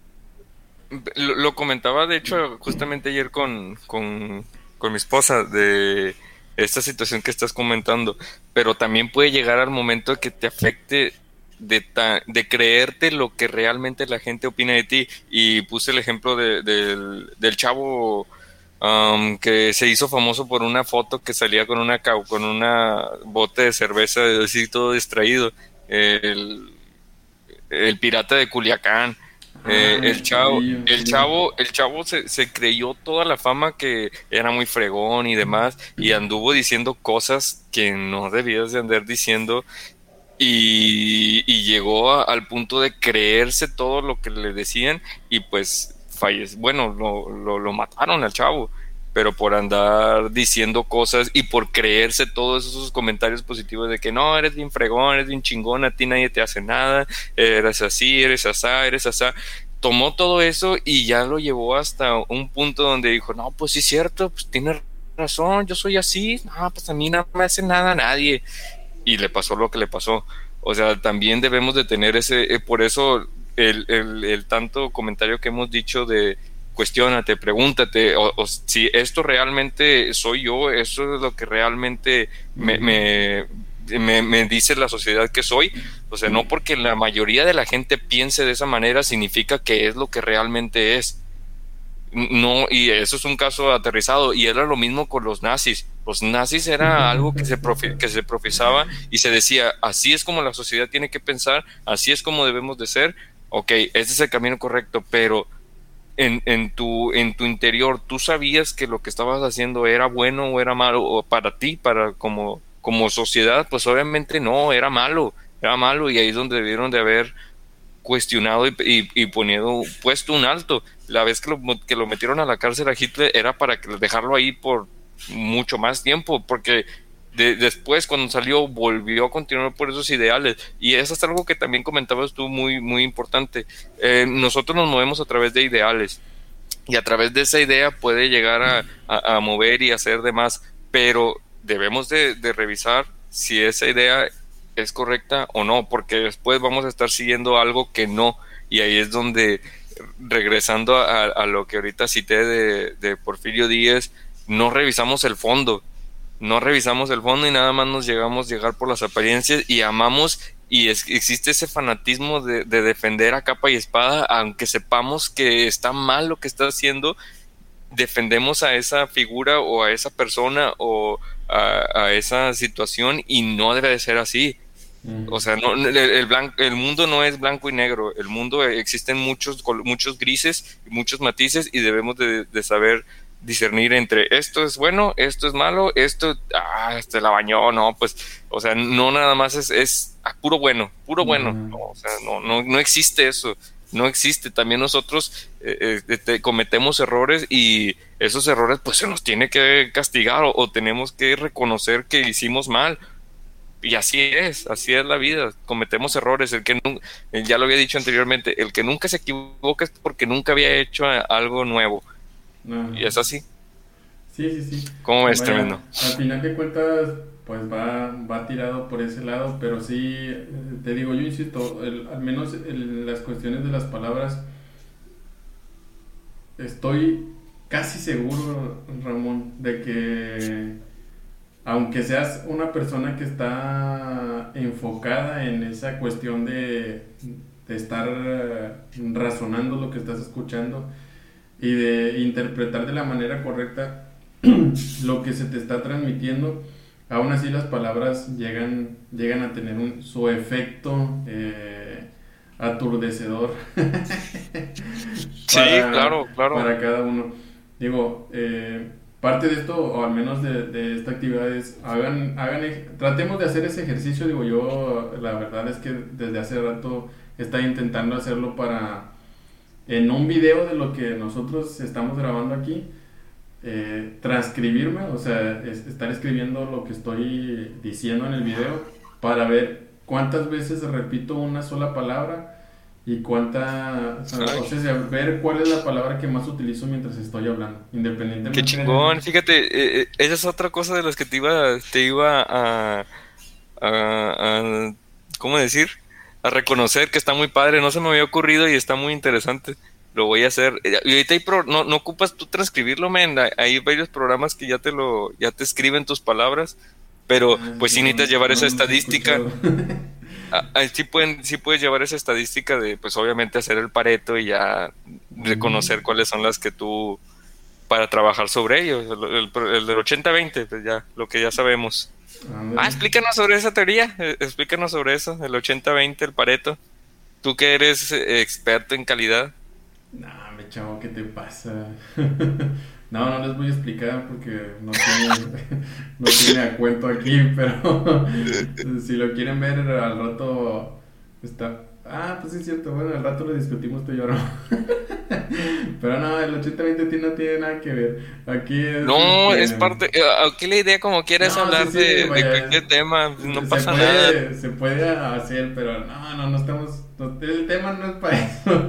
Speaker 1: lo, lo comentaba de hecho justamente ayer con, con, con mi esposa de esta situación que estás comentando, pero también puede llegar al momento de que te afecte de, ta, de creerte lo que realmente la gente opina de ti. Y puse el ejemplo de, de, del, del chavo um, que se hizo famoso por una foto que salía con una con una bote de cerveza, así todo distraído, el, el pirata de Culiacán. Eh,
Speaker 2: Ah,
Speaker 1: el
Speaker 2: el
Speaker 1: chavo,
Speaker 2: chavillo,
Speaker 1: el
Speaker 2: sí.
Speaker 1: chavo, el chavo se, se creyó toda la fama que era muy fregón y demás, y anduvo diciendo cosas que no debías de andar diciendo, y, y llegó a, al punto de creerse todo lo que le decían, y pues falleció. Bueno, lo, lo, lo mataron al chavo, pero por andar diciendo cosas y por creerse todos esos comentarios positivos de que no, eres bien fregón, eres bien chingón, a ti nadie te hace nada, eres así, eres asá, eres asá. Tomó todo eso y ya lo llevó hasta un punto donde dijo, no, pues sí es cierto, pues tienes razón, yo soy así, no, pues a mí no me hace nada nadie. Y le pasó lo que le pasó. O sea, también debemos de tener ese, eh, por eso el, el, el tanto comentario que hemos dicho de cuestiónate, pregúntate, o, o si esto realmente soy yo, eso es lo que realmente me,
Speaker 2: Uh-huh.
Speaker 1: me, me, me dice la sociedad que soy. O sea, no porque la mayoría de la gente piense de esa manera significa que es lo que realmente es. No, y eso es un caso aterrizado, y era lo mismo con los nazis. Los nazis era algo que se, profe, que se profesaba y se decía, así es como la sociedad tiene que pensar, así es como debemos de ser, ok, este es el camino correcto, pero en, en, tu, en tu interior, ¿tú sabías que lo que estabas haciendo era bueno o era malo? O para ti, para como, como sociedad, pues obviamente no, era malo, era malo, y ahí es donde debieron de haber cuestionado y, y, y poniendo, puesto un alto. La vez que lo, que lo metieron a la cárcel a Hitler era para que, dejarlo ahí por mucho más tiempo, porque de, después cuando salió volvió a continuar por esos ideales, y eso es algo que también comentabas tú muy, muy importante. Eh, nosotros nos movemos a través de ideales, y a través de esa idea puede llegar a, a, a mover y hacer demás, pero debemos de, de revisar si esa idea es correcta o no, porque después vamos a estar siguiendo algo que no, y ahí es donde, regresando a, a lo que ahorita cité de, de Porfirio Díaz, no revisamos el fondo, no revisamos el fondo y nada más nos llegamos a llegar por las apariencias, y amamos, y es, existe ese fanatismo de, de defender a capa y espada, aunque sepamos que está mal lo que está haciendo, defendemos a esa figura o a esa persona o a, a esa situación, y no debe de ser así. O sea, no, el, el, blanco, el mundo no es blanco y negro, el mundo existen muchos, muchos grises, muchos matices, y debemos de, de saber discernir entre esto es bueno, esto es malo, esto, ah, este la bañó, no, pues, o sea, no nada más es, es ah, puro bueno, puro bueno,
Speaker 2: Uh-huh.
Speaker 1: no, o sea, no, no, no existe eso. no existe. También nosotros eh, eh, te- cometemos errores y esos errores pues se nos tiene que castigar o, o tenemos que reconocer que hicimos mal. Y así es, así es la vida, cometemos errores. El que nu- eh, ya lo había dicho anteriormente, el que nunca se equivoca es porque nunca había hecho a- algo nuevo. Y
Speaker 2: Ajá.
Speaker 1: es así.
Speaker 2: Sí, sí, sí.
Speaker 1: ¿Cómo es,
Speaker 2: Vaya,
Speaker 1: tremendo?
Speaker 2: al final de cuentas, pues va, va tirado por ese lado, pero sí, eh, te digo, yo insisto, el- al menos en las cuestiones de las palabras, estoy casi seguro, Ramón, de que aunque seas una persona que está enfocada en esa cuestión de, de estar eh, razonando lo que estás escuchando y de interpretar de la manera correcta lo que se te está transmitiendo, aún así las palabras llegan, llegan a tener un, su efecto eh, aturdecedor
Speaker 1: Sí,
Speaker 2: para,
Speaker 1: claro, claro.
Speaker 2: para cada uno. Digo, eh, parte de esto, o al menos de, de esta actividad es, hagan, hagan, ej- tratemos de hacer ese ejercicio. Digo, yo la verdad es que desde hace rato estaba intentando hacerlo para, en un video de lo que nosotros estamos grabando aquí, eh, transcribirme, o sea, es- estar escribiendo lo que estoy diciendo en el video para ver cuántas veces repito una sola palabra y cuánta, o sea,
Speaker 1: Ay,
Speaker 2: o sea, ver cuál es la palabra que más utilizo mientras estoy hablando,
Speaker 1: qué
Speaker 2: independientemente de...
Speaker 1: chingón. Fíjate, eh, eh, esa es otra cosa de las que te iba, te iba a, a, a- ¿cómo decir? A reconocer que está muy padre. No se me había ocurrido y está muy interesante. Lo voy a hacer. Eh, Y ahorita hay pro- no, no ocupas tú transcribirlo, men. Hay hay varios programas que ya te lo, ya te escriben tus palabras, pero
Speaker 2: Ah,
Speaker 1: pues
Speaker 2: sí,
Speaker 1: sí
Speaker 2: no,
Speaker 1: necesitas llevar
Speaker 2: no
Speaker 1: esa
Speaker 2: los he
Speaker 1: estadística.
Speaker 2: escuchado.
Speaker 1: Ah, ah, sí pueden, sí puedes llevar esa estadística de, pues obviamente hacer el Pareto y ya reconocer
Speaker 2: Mm,
Speaker 1: cuáles son las que tú para trabajar sobre ellos. El, el- el del ochenta veinte, pues ya, lo que ya sabemos. Ah,
Speaker 2: ándale.
Speaker 1: explícanos sobre esa teoría, eh, explícanos sobre eso, el ochenta veinte, el Pareto. Tú que eres eh, experto en calidad.
Speaker 2: Nah, me chavo, ¿qué te pasa? No, no les voy a explicar porque no tiene, no tiene a cuento aquí, pero si lo quieren ver al rato está... Ah, pues sí es cierto, bueno, al rato lo discutimos tú y yo, ¿no? Pero no, el ochenta veinte ti- no tiene nada que ver. Aquí es
Speaker 1: No, es
Speaker 2: este...
Speaker 1: parte, eh, aquí la idea como quieras
Speaker 2: No, sí,
Speaker 1: hablar
Speaker 2: sí,
Speaker 1: de, de
Speaker 2: vaya,
Speaker 1: cualquier tema, no
Speaker 2: se
Speaker 1: pasa nada.
Speaker 2: puede, se puede hacer, pero no, no, no estamos, no- el tema no es para eso.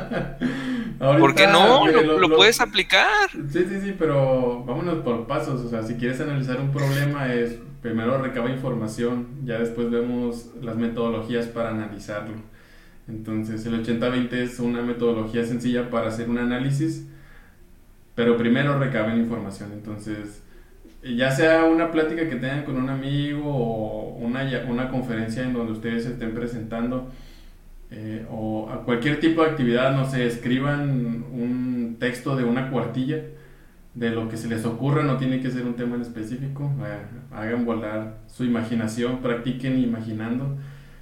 Speaker 1: ¿Por qué
Speaker 2: Ahorita,
Speaker 1: no?
Speaker 2: mire,
Speaker 1: Lo,
Speaker 2: lo,
Speaker 1: lo
Speaker 2: lo-
Speaker 1: puedes aplicar.
Speaker 2: sí, sí, sí, pero vámonos por pasos, o sea, si quieres analizar un problema es, primero recaba información, ya después vemos las metodologías para analizarlo. Entonces, el ochenta veinte es una metodología sencilla para hacer un análisis, pero primero recaben información. Entonces, ya sea una plática que tengan con un amigo o una, ya- una conferencia en donde ustedes se estén presentando, eh, o a cualquier tipo de actividad, no sé, escriban un texto de una cuartilla de lo que se les ocurra, no tiene que ser un tema en específico, eh, hagan volar su imaginación, practiquen imaginando,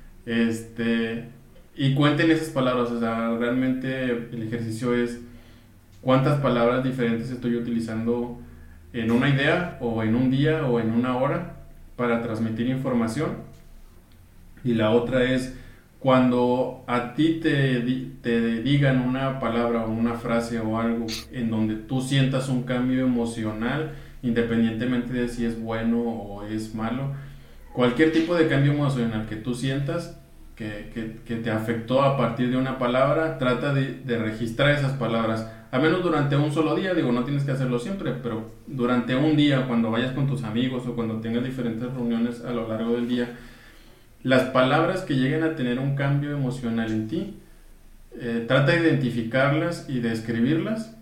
Speaker 2: este, y cuenten esas palabras, o sea, realmente el ejercicio es cuántas palabras diferentes estoy utilizando en una idea o en un día o en una hora para transmitir información. Y la otra es cuando a ti te, di- te digan una palabra o una frase o algo en donde tú sientas un cambio emocional, independientemente de si es bueno o es malo, cualquier tipo de cambio emocional que tú sientas que, que, que te afectó a partir de una palabra, trata de, de registrar esas palabras, al menos durante un solo día. Digo, no tienes que hacerlo siempre, pero durante un día, cuando vayas con tus amigos o cuando tengas diferentes reuniones a lo largo del día, las palabras que lleguen a tener un cambio emocional en ti, eh, trata de identificarlas y de escribirlas,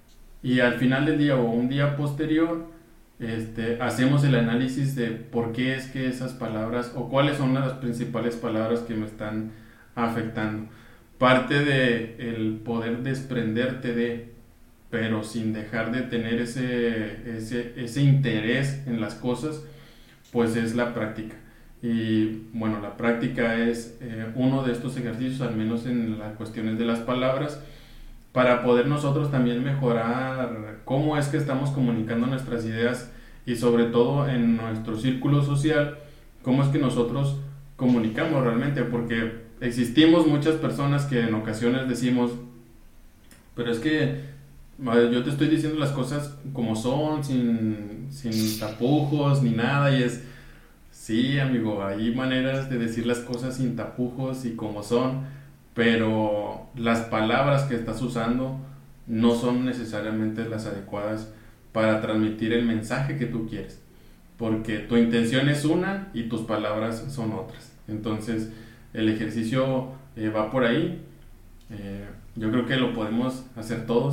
Speaker 2: y al final del día o un día posterior, este, hacemos el análisis de por qué es que esas palabras o cuáles son las principales palabras que me están afectando. Parte de el poder desprenderte de, pero sin dejar de tener ese, ese, ese interés en las cosas, pues es la práctica. Y bueno, la práctica es eh, uno de estos ejercicios, al menos en las cuestiones de las palabras, para poder nosotros también mejorar cómo es que estamos comunicando nuestras ideas y sobre todo en nuestro círculo social, cómo es que nosotros comunicamos realmente, porque existimos muchas personas que en ocasiones decimos, pero es que madre, yo te estoy diciendo las cosas como son, sin, sin tapujos ni nada, y es, sí, amigo, hay maneras de decir las cosas sin tapujos y como son, pero las palabras que estás usando no son necesariamente las adecuadas para transmitir el mensaje que tú quieres, porque tu intención es una y tus palabras son otras. Entonces, el ejercicio eh, va por ahí. Eh, yo creo que lo podemos hacer todos.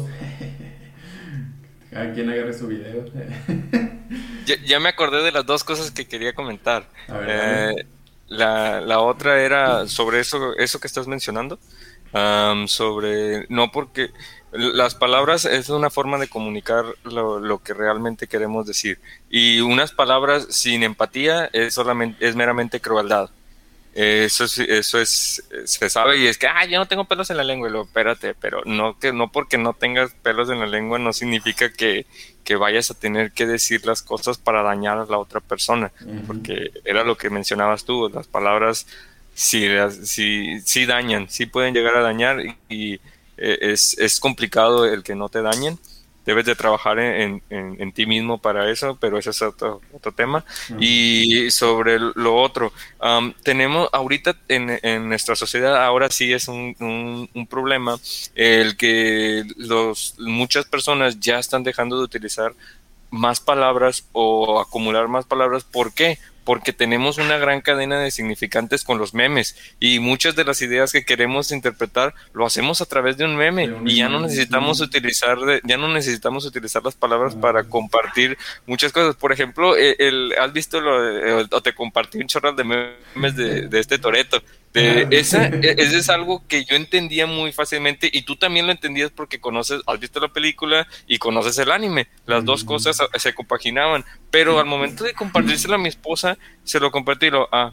Speaker 2: Cada quien agarre su video.
Speaker 1: Ya, ya me acordé de las dos cosas que quería comentar.
Speaker 2: A ver, dale.
Speaker 1: Eh, la, la otra era sobre eso, eso que estás mencionando. Am, sobre, no porque las palabras es una forma de comunicar lo, lo que realmente queremos decir. Y unas palabras sin empatía es solamente, es meramente crueldad. Eso es, eso es, se sabe y es que, ah, yo no tengo pelos en la lengua, y luego, espérate, pero no que no porque no tengas pelos en la lengua no significa que, que vayas a tener que decir las cosas para dañar a la otra persona,
Speaker 2: Ujú.
Speaker 1: porque era lo que mencionabas tú, las palabras sí, las- sí, sí dañan, sí pueden llegar a dañar y, y, eh, es, es complicado el que no te dañen. Debes de trabajar en, en, en ti mismo para eso, pero ese es otro, otro tema.
Speaker 2: Ajá.
Speaker 1: Y sobre lo otro, Um, tenemos ahorita en, en nuestra sociedad, ahora sí es un, un, un problema el que los, muchas personas ya están dejando de utilizar más palabras o acumular más palabras. ¿Por qué? Porque tenemos una gran cadena de significantes con los memes y muchas de las ideas que queremos interpretar lo hacemos a través de un
Speaker 2: De
Speaker 1: meme
Speaker 2: una
Speaker 1: y ya no
Speaker 2: imagen,
Speaker 1: necesitamos
Speaker 2: sí.
Speaker 1: utilizar de- ya no necesitamos utilizar las palabras para
Speaker 2: Ah,
Speaker 1: compartir muchas cosas. Por ejemplo, el, el- ¿has visto lo de- o te compartí un chorro de memes de, de este Toretto? De
Speaker 2: ah,
Speaker 1: esa, e-
Speaker 2: sí.
Speaker 1: ese es algo que yo entendía muy fácilmente y tú también lo entendías porque conoces, has visto la película y conoces el anime. Las dos
Speaker 2: Ujú.
Speaker 1: cosas a- se compaginaban, pero al momento de compartírselo a mi esposa, se lo compartí y lo, ah,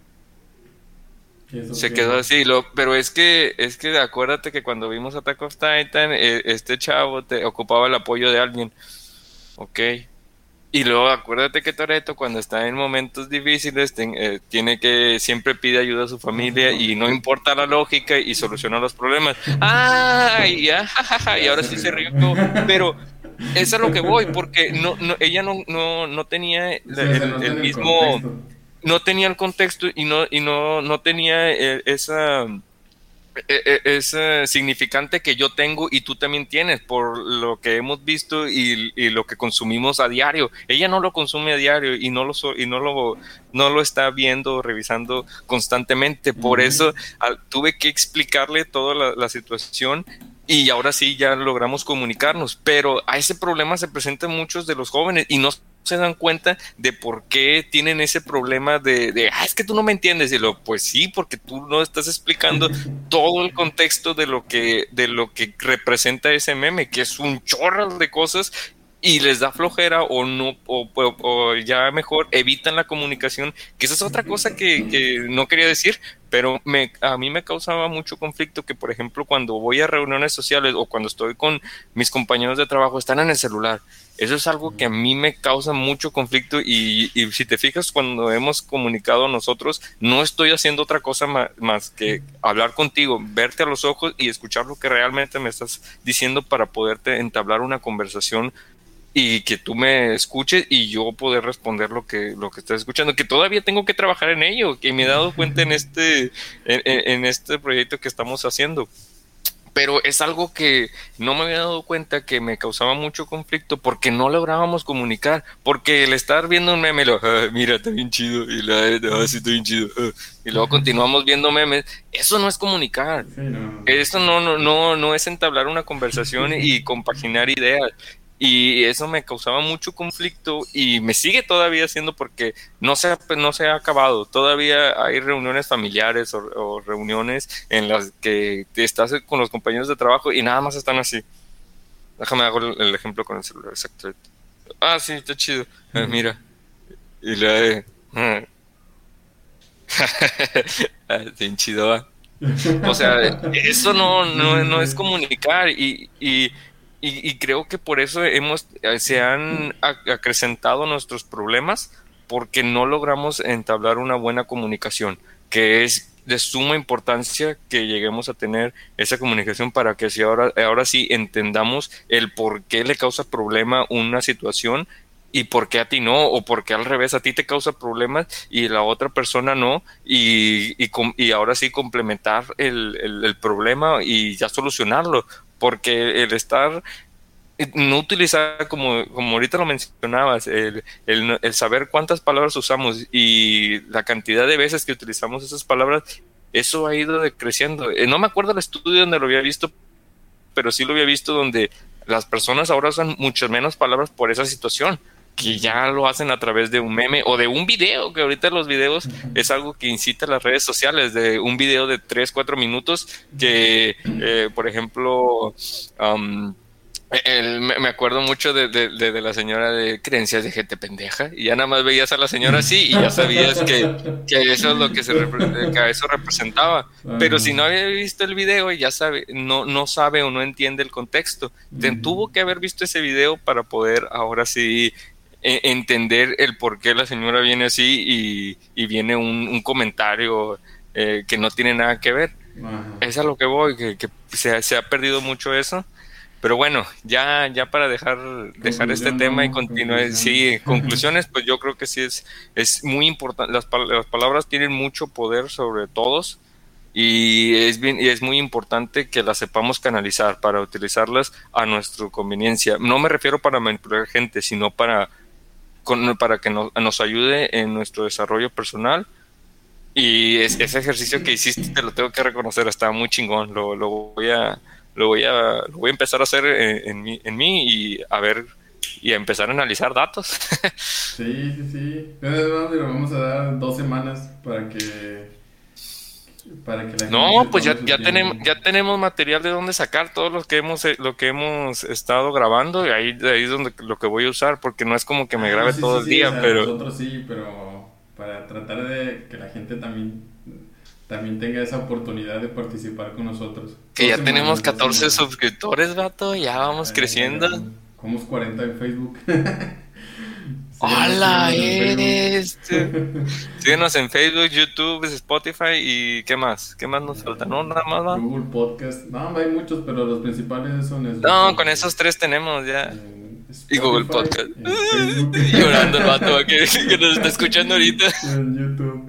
Speaker 2: ¿Y eso
Speaker 1: se quedó
Speaker 2: qué?
Speaker 1: así, lo, pero es que, es que acuérdate que cuando vimos Attack of Titan, eh, este chavo te ocupaba el apoyo de alguien, ok. Y luego acuérdate que Toretto cuando está en momentos difíciles ten- eh, tiene que siempre pide ayuda a su familia y no importa la lógica y soluciona los problemas. Ah, y, ah, ja, ja, ja, y
Speaker 2: Ya
Speaker 1: ahora
Speaker 2: se
Speaker 1: sí se
Speaker 2: rió.
Speaker 1: rió, pero es a lo que voy porque no, no ella no, no, no tenía
Speaker 2: Sí, o sea,
Speaker 1: el,
Speaker 2: no está
Speaker 1: el
Speaker 2: en el
Speaker 1: mismo,
Speaker 2: contexto.
Speaker 1: no tenía el contexto y no y no no tenía eh, esa e- e- es eh, significante que yo tengo y tú también tienes por lo que hemos visto y, y lo que consumimos a diario. Ella no lo consume a diario y no lo so- y no lo no lo está viendo, revisando constantemente. Por
Speaker 2: Ujú.
Speaker 1: eso al- tuve que explicarle toda la, la situación. Y ahora sí ya logramos comunicarnos, pero a ese problema se presentan muchos de los jóvenes y no se dan cuenta de por qué tienen ese problema de, de ah, es que tú no me entiendes. Y lo, pues sí, porque tú no estás explicando todo el contexto de lo que, de lo que representa ese meme, que es un chorro de cosas y les da flojera o no, o, o- o ya mejor evitan la comunicación, que esa es otra cosa que, que no quería decir, pero me, a mí me causaba mucho conflicto que, por ejemplo, cuando voy a reuniones sociales o cuando estoy con mis compañeros de trabajo, están en el celular. Eso es algo que a mí me causa mucho conflicto y, y si te fijas, cuando hemos comunicado nosotros, no estoy haciendo otra cosa ma- más que hablar contigo, verte a los ojos y escuchar lo que realmente me estás diciendo para poderte entablar una conversación y que tú me escuches y yo poder responder lo que, lo que estás escuchando, que todavía tengo que trabajar en ello, que me he dado cuenta en este, en, en- en este proyecto que estamos haciendo. Pero es algo que no me había dado cuenta que me causaba mucho conflicto porque no lográbamos comunicar, porque el estar viendo un meme, lo, "Ah, mira, está bien chido", y la, "Ah, sí, está bien chido", ah, y luego continuamos viendo memes, eso no es comunicar.
Speaker 2: Sí, no.
Speaker 1: Eso no, no, no, no es entablar una conversación y compaginar ideas. Y eso me causaba mucho conflicto y me sigue todavía haciendo porque no se ha, no se ha acabado. Todavía hay reuniones familiares o, o reuniones en las que te estás con los compañeros de trabajo y nada más están así. Déjame hago el, el ejemplo con el celular, exacto. Ah, sí, está chido. Ah, mira. Y la de... ah, bien chido, ¿va? O sea, eso no,
Speaker 2: Sí,
Speaker 1: no,
Speaker 2: sí,
Speaker 1: no es
Speaker 2: sí.
Speaker 1: comunicar y, y, y, y creo que por eso hemos, eh, se han ac- acrecentado nuestros problemas porque no logramos entablar una buena comunicación, que es de suma importancia que lleguemos a tener esa comunicación para que si ahora, ahora sí entendamos el por qué le causa problema una situación y por qué a ti no, o por qué al revés a ti te causa problemas y la otra persona no, y, y, com- y ahora sí complementar el, el, el problema y ya solucionarlo, porque el estar no utilizar, como, como ahorita lo mencionabas, el, el, el saber cuántas palabras usamos y la cantidad de veces que utilizamos esas palabras, eso ha ido decreciendo. Eh, No me acuerdo el estudio donde lo había visto, pero sí lo había visto donde las personas ahora usan muchas menos palabras por esa situación, que
Speaker 2: Ujú.
Speaker 1: ya lo hacen a través de un meme o de un video, que ahorita los videos es algo que incita a las redes sociales, de un video de tres cuatro minutos que, eh, por ejemplo, um, el- me me acuerdo mucho de, de, de- de la señora de creencias de gente pendeja, y ya nada más veías a la señora así y ya sabías que, que eso es lo que se repre- que eso representaba. Pero
Speaker 2: Ajá.
Speaker 1: si no había visto el video y ya sabe, no, no sabe o no entiende el contexto, te-
Speaker 2: Ujú.
Speaker 1: tuvo que haber visto ese video para poder ahora sí e- entender el por qué la señora viene así y, y viene un, un comentario eh, que no tiene nada que ver.
Speaker 2: Ajá.
Speaker 1: Es a lo que voy, que, que se, ha- se ha perdido mucho eso. Pero bueno, ya, ya para dejar, dejar este
Speaker 2: Conclusión,
Speaker 1: tema y
Speaker 2: ¿no?
Speaker 1: continuar,
Speaker 2: Conclusión.
Speaker 1: sí, conclusiones, pues yo creo que sí es, es muy importante. Las, pal- las palabras tienen mucho poder sobre todos y es bien, y es muy importante que las sepamos canalizar para utilizarlas a nuestra conveniencia. No me refiero para manipular gente, sino para, con- para que nos, nos ayude en nuestro desarrollo personal. Y es- ese ejercicio que hiciste, te lo tengo que reconocer, estaba muy chingón. Lo, lo voy a, lo voy a, lo voy a empezar a hacer en, en mí, en mí y a ver y a empezar a analizar datos.
Speaker 2: Sí, sí, sí. Es más, le vamos a dar dos semanas para que para que la gente se
Speaker 1: No, pues
Speaker 2: tome
Speaker 1: ya,
Speaker 2: su
Speaker 1: ya tenemos,
Speaker 2: tiempo.
Speaker 1: ya tenemos material de dónde sacar todo lo que hemos, eh, lo que hemos estado grabando y ahí, de ahí es donde lo que voy a usar, porque no es como que me
Speaker 2: Ah, no,
Speaker 1: grabe
Speaker 2: sí, sí,
Speaker 1: todo el
Speaker 2: sí, o
Speaker 1: día,
Speaker 2: sea,
Speaker 1: pero
Speaker 2: nosotros sí, pero para tratar de que la gente también también tenga esa oportunidad de participar con nosotros.
Speaker 1: que
Speaker 2: Dos
Speaker 1: ya tenemos
Speaker 2: semanas, dos
Speaker 1: catorce
Speaker 2: semanas.
Speaker 1: suscriptores, vato, ya vamos
Speaker 2: Ya, ya, ya,
Speaker 1: creciendo.
Speaker 2: ya. Somos cuarenta en Facebook. Síguenos,
Speaker 1: ¡Hala!
Speaker 2: síguenos en Facebook.
Speaker 1: Este. Síguenos en Facebook, YouTube, Spotify y ¿qué más? ¿Qué más nos falta? No, nada más va.
Speaker 2: Google Podcast. No, hay muchos, pero los principales son esos.
Speaker 1: No, con
Speaker 2: En,
Speaker 1: esos tres tenemos ya.
Speaker 2: en
Speaker 1: Y Google
Speaker 2: Spotify,
Speaker 1: Podcast.
Speaker 2: en Facebook,
Speaker 1: Llorando el vato que, que nos está escuchando ahorita.
Speaker 2: en YouTube.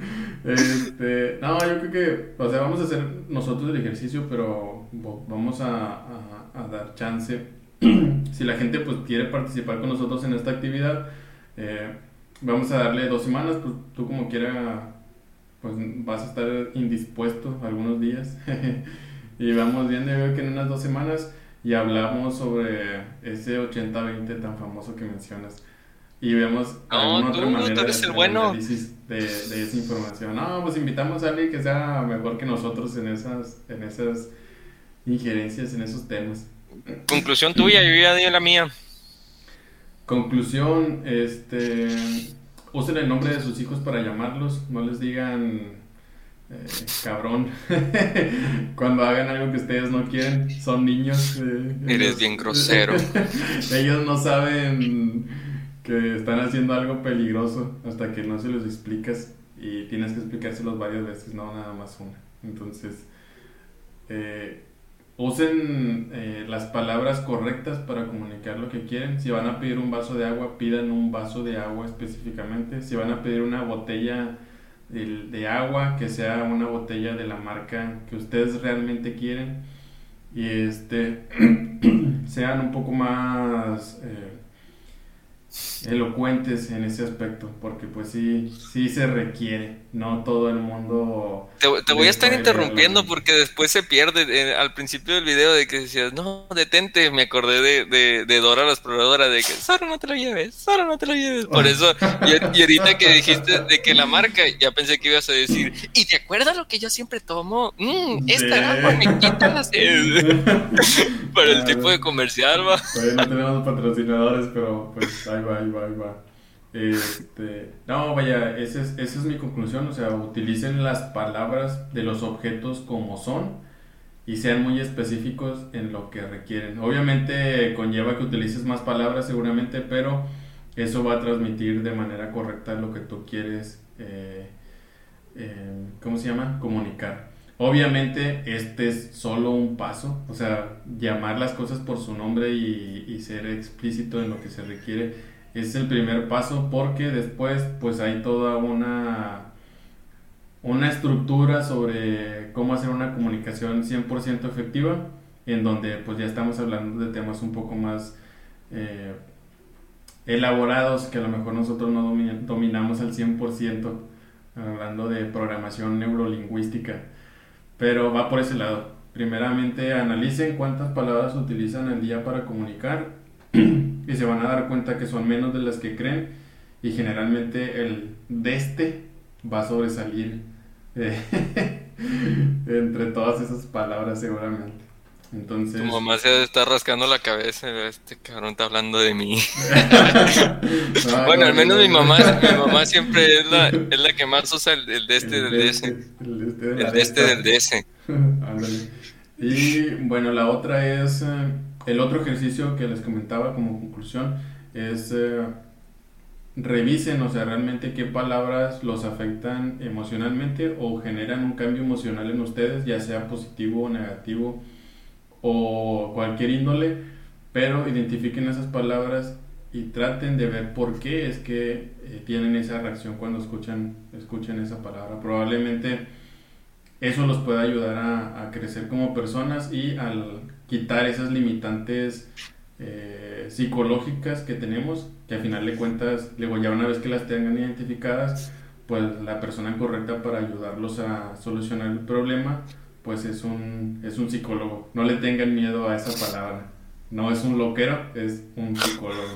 Speaker 2: Este, no, yo creo que, o sea, vamos a hacer nosotros el ejercicio, pero bo- vamos a, a- a dar chance. Si la gente pues quiere participar con nosotros en esta actividad, eh, vamos a darle dos semanas, pues tú como quiera, pues vas a estar indispuesto algunos días. Y vamos viendo, yo creo que en unas dos semanas y hablamos sobre ese ochenta veinte tan famoso que mencionas. Y vemos
Speaker 1: No,
Speaker 2: alguna otra
Speaker 1: tú, tú
Speaker 2: manera de
Speaker 1: eres el
Speaker 2: hacer el
Speaker 1: bueno.
Speaker 2: análisis de, de esa información. No, pues invitamos a alguien que sea mejor que nosotros en esas, en esas injerencias, en esos temas.
Speaker 1: Conclusión tuya, yo ya di la mía.
Speaker 2: Conclusión, este, usen el nombre de sus hijos para llamarlos, no les digan eh, cabrón cuando hagan algo que ustedes no quieren, son niños, eh,
Speaker 1: Eres
Speaker 2: ellos,
Speaker 1: bien grosero.
Speaker 2: ellos no saben que están haciendo algo peligroso hasta que no se los explicas y tienes que explicárselos varias veces, no nada más una. Entonces, eh, usen eh, las palabras correctas para comunicar lo que quieren. Si van a pedir un vaso de agua, pidan un vaso de agua específicamente. Si van a pedir una botella de, de agua, que sea una botella de la marca que ustedes realmente quieren. Y este sean un poco más eh, elocuentes en ese aspecto, porque pues sí, sí se requiere. No todo el mundo
Speaker 1: Te, te voy a
Speaker 2: les
Speaker 1: estar
Speaker 2: puede leer la
Speaker 1: interrumpiendo
Speaker 2: mente.
Speaker 1: porque después se pierde. Eh, al principio del video de que decías, no, detente, me acordé de, de, de Dora la exploradora, de que solo no te lo lleves, solo no te lo lleves. Por eso, y, y ahorita que dijiste de que la marca, ya pensé que ibas a decir, ¿y te acuerdas lo que yo siempre tomo? Mm, esta agua me quita la sed. Para el tipo de
Speaker 2: Ah,
Speaker 1: comercial, va.
Speaker 2: todavía no tenemos patrocinadores, pero pues ahí va, ahí va, ahí va. Este, no, vaya, esa es, esa es mi conclusión, o sea, utilicen las palabras de los objetos como son y sean muy específicos en lo que requieren. Obviamente conlleva que utilices más palabras seguramente, pero eso va a transmitir de manera correcta lo que tú quieres eh, eh, ¿cómo se llama? Comunicar. Obviamente este es solo un paso, o sea, llamar las cosas por su nombre y, y ser explícito en lo que se requiere es el primer paso, porque después pues hay toda una una estructura sobre cómo hacer una comunicación cien por ciento efectiva, en donde pues ya estamos hablando de temas un poco más eh, elaborados que a lo mejor nosotros no domi- dominamos al cien por ciento, hablando de programación neurolingüística, pero va por ese lado. Primeramente analicen cuántas palabras utilizan al día para comunicar y se van a dar cuenta que son menos de las que creen, y generalmente el de este va a sobresalir eh, entre todas esas palabras seguramente. Entonces,
Speaker 1: Tu mamá se está rascando la cabeza, este cabrón está hablando de mí.
Speaker 2: no,
Speaker 1: Bueno, al
Speaker 2: no,
Speaker 1: menos mi
Speaker 2: no,
Speaker 1: mamá,
Speaker 2: no.
Speaker 1: mi mamá siempre es la, es la que más usa el, el de este
Speaker 2: El
Speaker 1: del
Speaker 2: de
Speaker 1: D
Speaker 2: este,
Speaker 1: S.
Speaker 2: el de este de la
Speaker 1: El
Speaker 2: de
Speaker 1: de este
Speaker 2: esta.
Speaker 1: del D S.
Speaker 2: Ándale. Y bueno, la otra es eh, el otro ejercicio que les comentaba como conclusión es eh, revisen, o sea, realmente qué palabras los afectan emocionalmente o generan un cambio emocional en ustedes, ya sea positivo o negativo o cualquier índole, pero identifiquen esas palabras y traten de ver por qué es que eh, tienen esa reacción cuando escuchan, escuchan esa palabra. Probablemente eso los puede ayudar a, a crecer como personas y al quitar esas limitantes eh, psicológicas que tenemos, que al final de cuentas, luego ya una vez que las tengan identificadas, pues la persona correcta para ayudarlos a solucionar el problema, pues es un, es un psicólogo. No le tengan miedo a esa palabra. No es un loquero, es un psicólogo.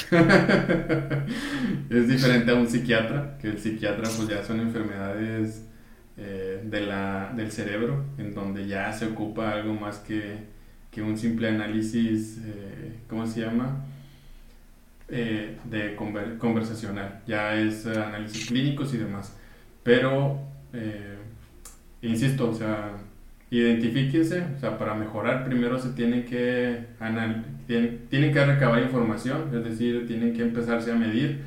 Speaker 2: Es diferente a un psiquiatra, que el psiquiatra pues ya son enfermedades eh, de la, del cerebro, en donde ya se ocupa algo más que, que un simple análisis, eh, ¿cómo se llama? Eh, de conver- conversacional, ya es eh, análisis clínicos y demás. Pero, eh, insisto, o sea, identifíquense, o sea, para mejorar primero se tienen que, anal- tienen, tienen que recabar información, es decir, tienen que empezarse a medir,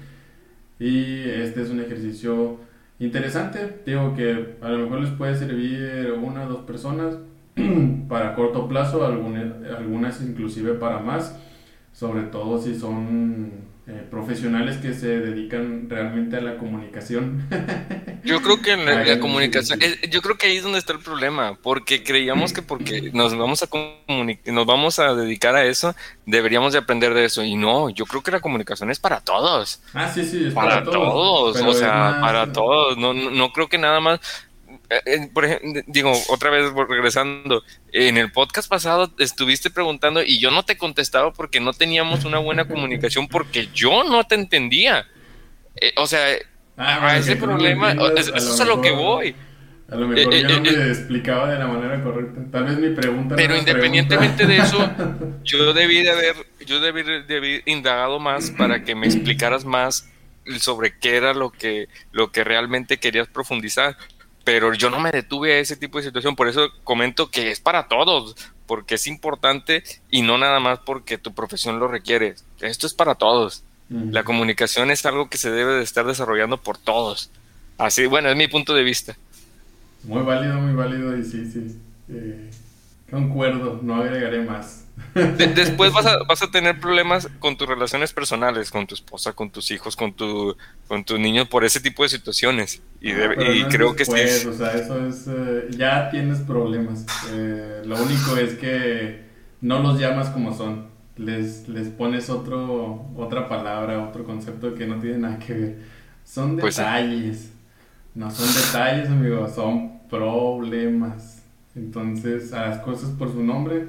Speaker 2: y este es un ejercicio interesante, digo que a lo mejor les puede servir una o dos personas para corto plazo, algunas, algunas inclusive para más, sobre todo si son eh, profesionales que se dedican realmente a la comunicación.
Speaker 1: Yo creo que en la, la
Speaker 2: Hagan ese
Speaker 1: comunicación,
Speaker 2: ejercicio.
Speaker 1: es- yo creo que ahí es donde está el problema, porque creíamos que porque nos vamos a comuni- nos vamos a dedicar a eso, deberíamos de aprender de eso. Y no, yo creo que la comunicación es para todos,
Speaker 2: Ah, sí, sí, es para
Speaker 1: para
Speaker 2: todos,
Speaker 1: todos, o
Speaker 2: pero es
Speaker 1: sea,
Speaker 2: más...
Speaker 1: para todos. No, no, no creo que nada más, eh, eh, por ejemplo, digo, otra vez regresando, en el podcast pasado estuviste preguntando y yo no te contestaba porque no teníamos una buena comunicación, porque yo no te entendía. Eh, o sea,
Speaker 2: Ah,
Speaker 1: a
Speaker 2: bueno, que
Speaker 1: ese
Speaker 2: tú no me
Speaker 1: problema, o-
Speaker 2: entiendas,
Speaker 1: es-
Speaker 2: a
Speaker 1: eso
Speaker 2: lo
Speaker 1: es a lo que
Speaker 2: mejor,
Speaker 1: voy.
Speaker 2: a lo
Speaker 1: Eh,
Speaker 2: mejor
Speaker 1: eh,
Speaker 2: yo
Speaker 1: eh,
Speaker 2: no
Speaker 1: eh,
Speaker 2: me explicaba de la manera correcta. Tal vez mi pregunta no
Speaker 1: pero
Speaker 2: era pregunta.
Speaker 1: independientemente de eso, yo debí de haber, yo debí de haber indagado más para que me explicaras más sobre qué era lo que, lo que realmente querías profundizar. Pero yo no me detuve a ese tipo de situación, por eso comento que es para todos, porque es importante y no nada más porque tu profesión lo requiere. Esto es para todos.
Speaker 2: Ujú.
Speaker 1: La comunicación es algo que se debe de estar desarrollando por todos. Así, bueno, es mi punto de vista.
Speaker 2: Muy válido, muy válido y sí, sí. eh, concuerdo, no agregaré más.
Speaker 1: De- después vas a, vas a tener problemas con tus relaciones personales, con tu esposa, con tus hijos, con tu, con tus niños por ese tipo de situaciones. Y,
Speaker 2: Ah,
Speaker 1: debe-
Speaker 2: pero
Speaker 1: y
Speaker 2: no es
Speaker 1: creo que
Speaker 2: después,
Speaker 1: sí,
Speaker 2: o sea, eso es, eh, ya tienes problemas. Eh, lo único es que no los llamas como son. Les, les pones otro, otra palabra, otro concepto que no tiene nada que ver. Son
Speaker 1: pues sí.
Speaker 2: detalles. No son detalles, amigo, son problemas. Entonces, a las cosas por su nombre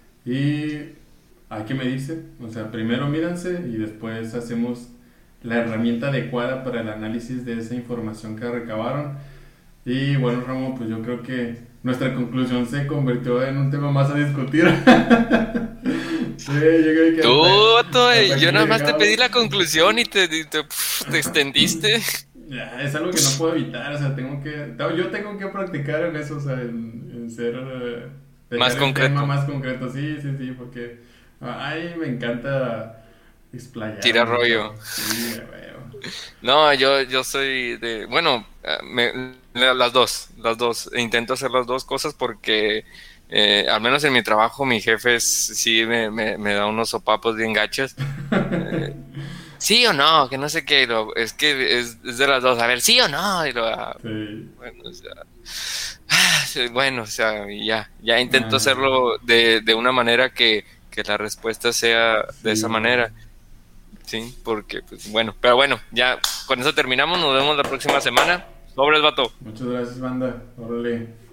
Speaker 2: y hay que medirse. O sea, primero mídanse y después hacemos la herramienta adecuada para el análisis de esa información que recabaron. Y bueno, Ramón, pues yo creo que nuestra conclusión se convirtió en un tema más a discutir. Sí, yo creo que
Speaker 1: Tú,
Speaker 2: hasta,
Speaker 1: Otto,
Speaker 2: hasta
Speaker 1: yo
Speaker 2: aquí
Speaker 1: nada más te pedí
Speaker 2: llegamos.
Speaker 1: la conclusión y te, y te, pf, te extendiste.
Speaker 2: Ya, es algo que no puedo evitar, o sea, tengo que, yo tengo que practicar en eso, o sea, en, en ser, eh,
Speaker 1: Más
Speaker 2: dejar el tema
Speaker 1: concreto,
Speaker 2: más concreto, sí, sí, sí, porque, ay, me encanta
Speaker 1: tira
Speaker 2: explayarme y
Speaker 1: rollo.
Speaker 2: todo, sí, ya veo.
Speaker 1: No, yo, yo soy de, bueno, ah, me, La- Las dos, las dos. Intento hacer las dos cosas porque, eh, al menos en mi trabajo, mi jefe es- sí me, me, me da unos sopapos bien gachos. Eh, sí o no, que no sé qué. y lo- es que es, es de las dos. A ver, sí o no. Y lo, ah,
Speaker 2: Sí.
Speaker 1: bueno, o sea, ah, sí, bueno, o sea, y ya, ya intento
Speaker 2: Ah,
Speaker 1: hacerlo de, de una manera que, que la respuesta sea de
Speaker 2: sí,
Speaker 1: esa
Speaker 2: va.
Speaker 1: manera. Sí, porque, pues bueno, pero bueno, ya con eso terminamos. Nos vemos la próxima semana. Sobres, vato.
Speaker 2: Muchas gracias, banda. Órale.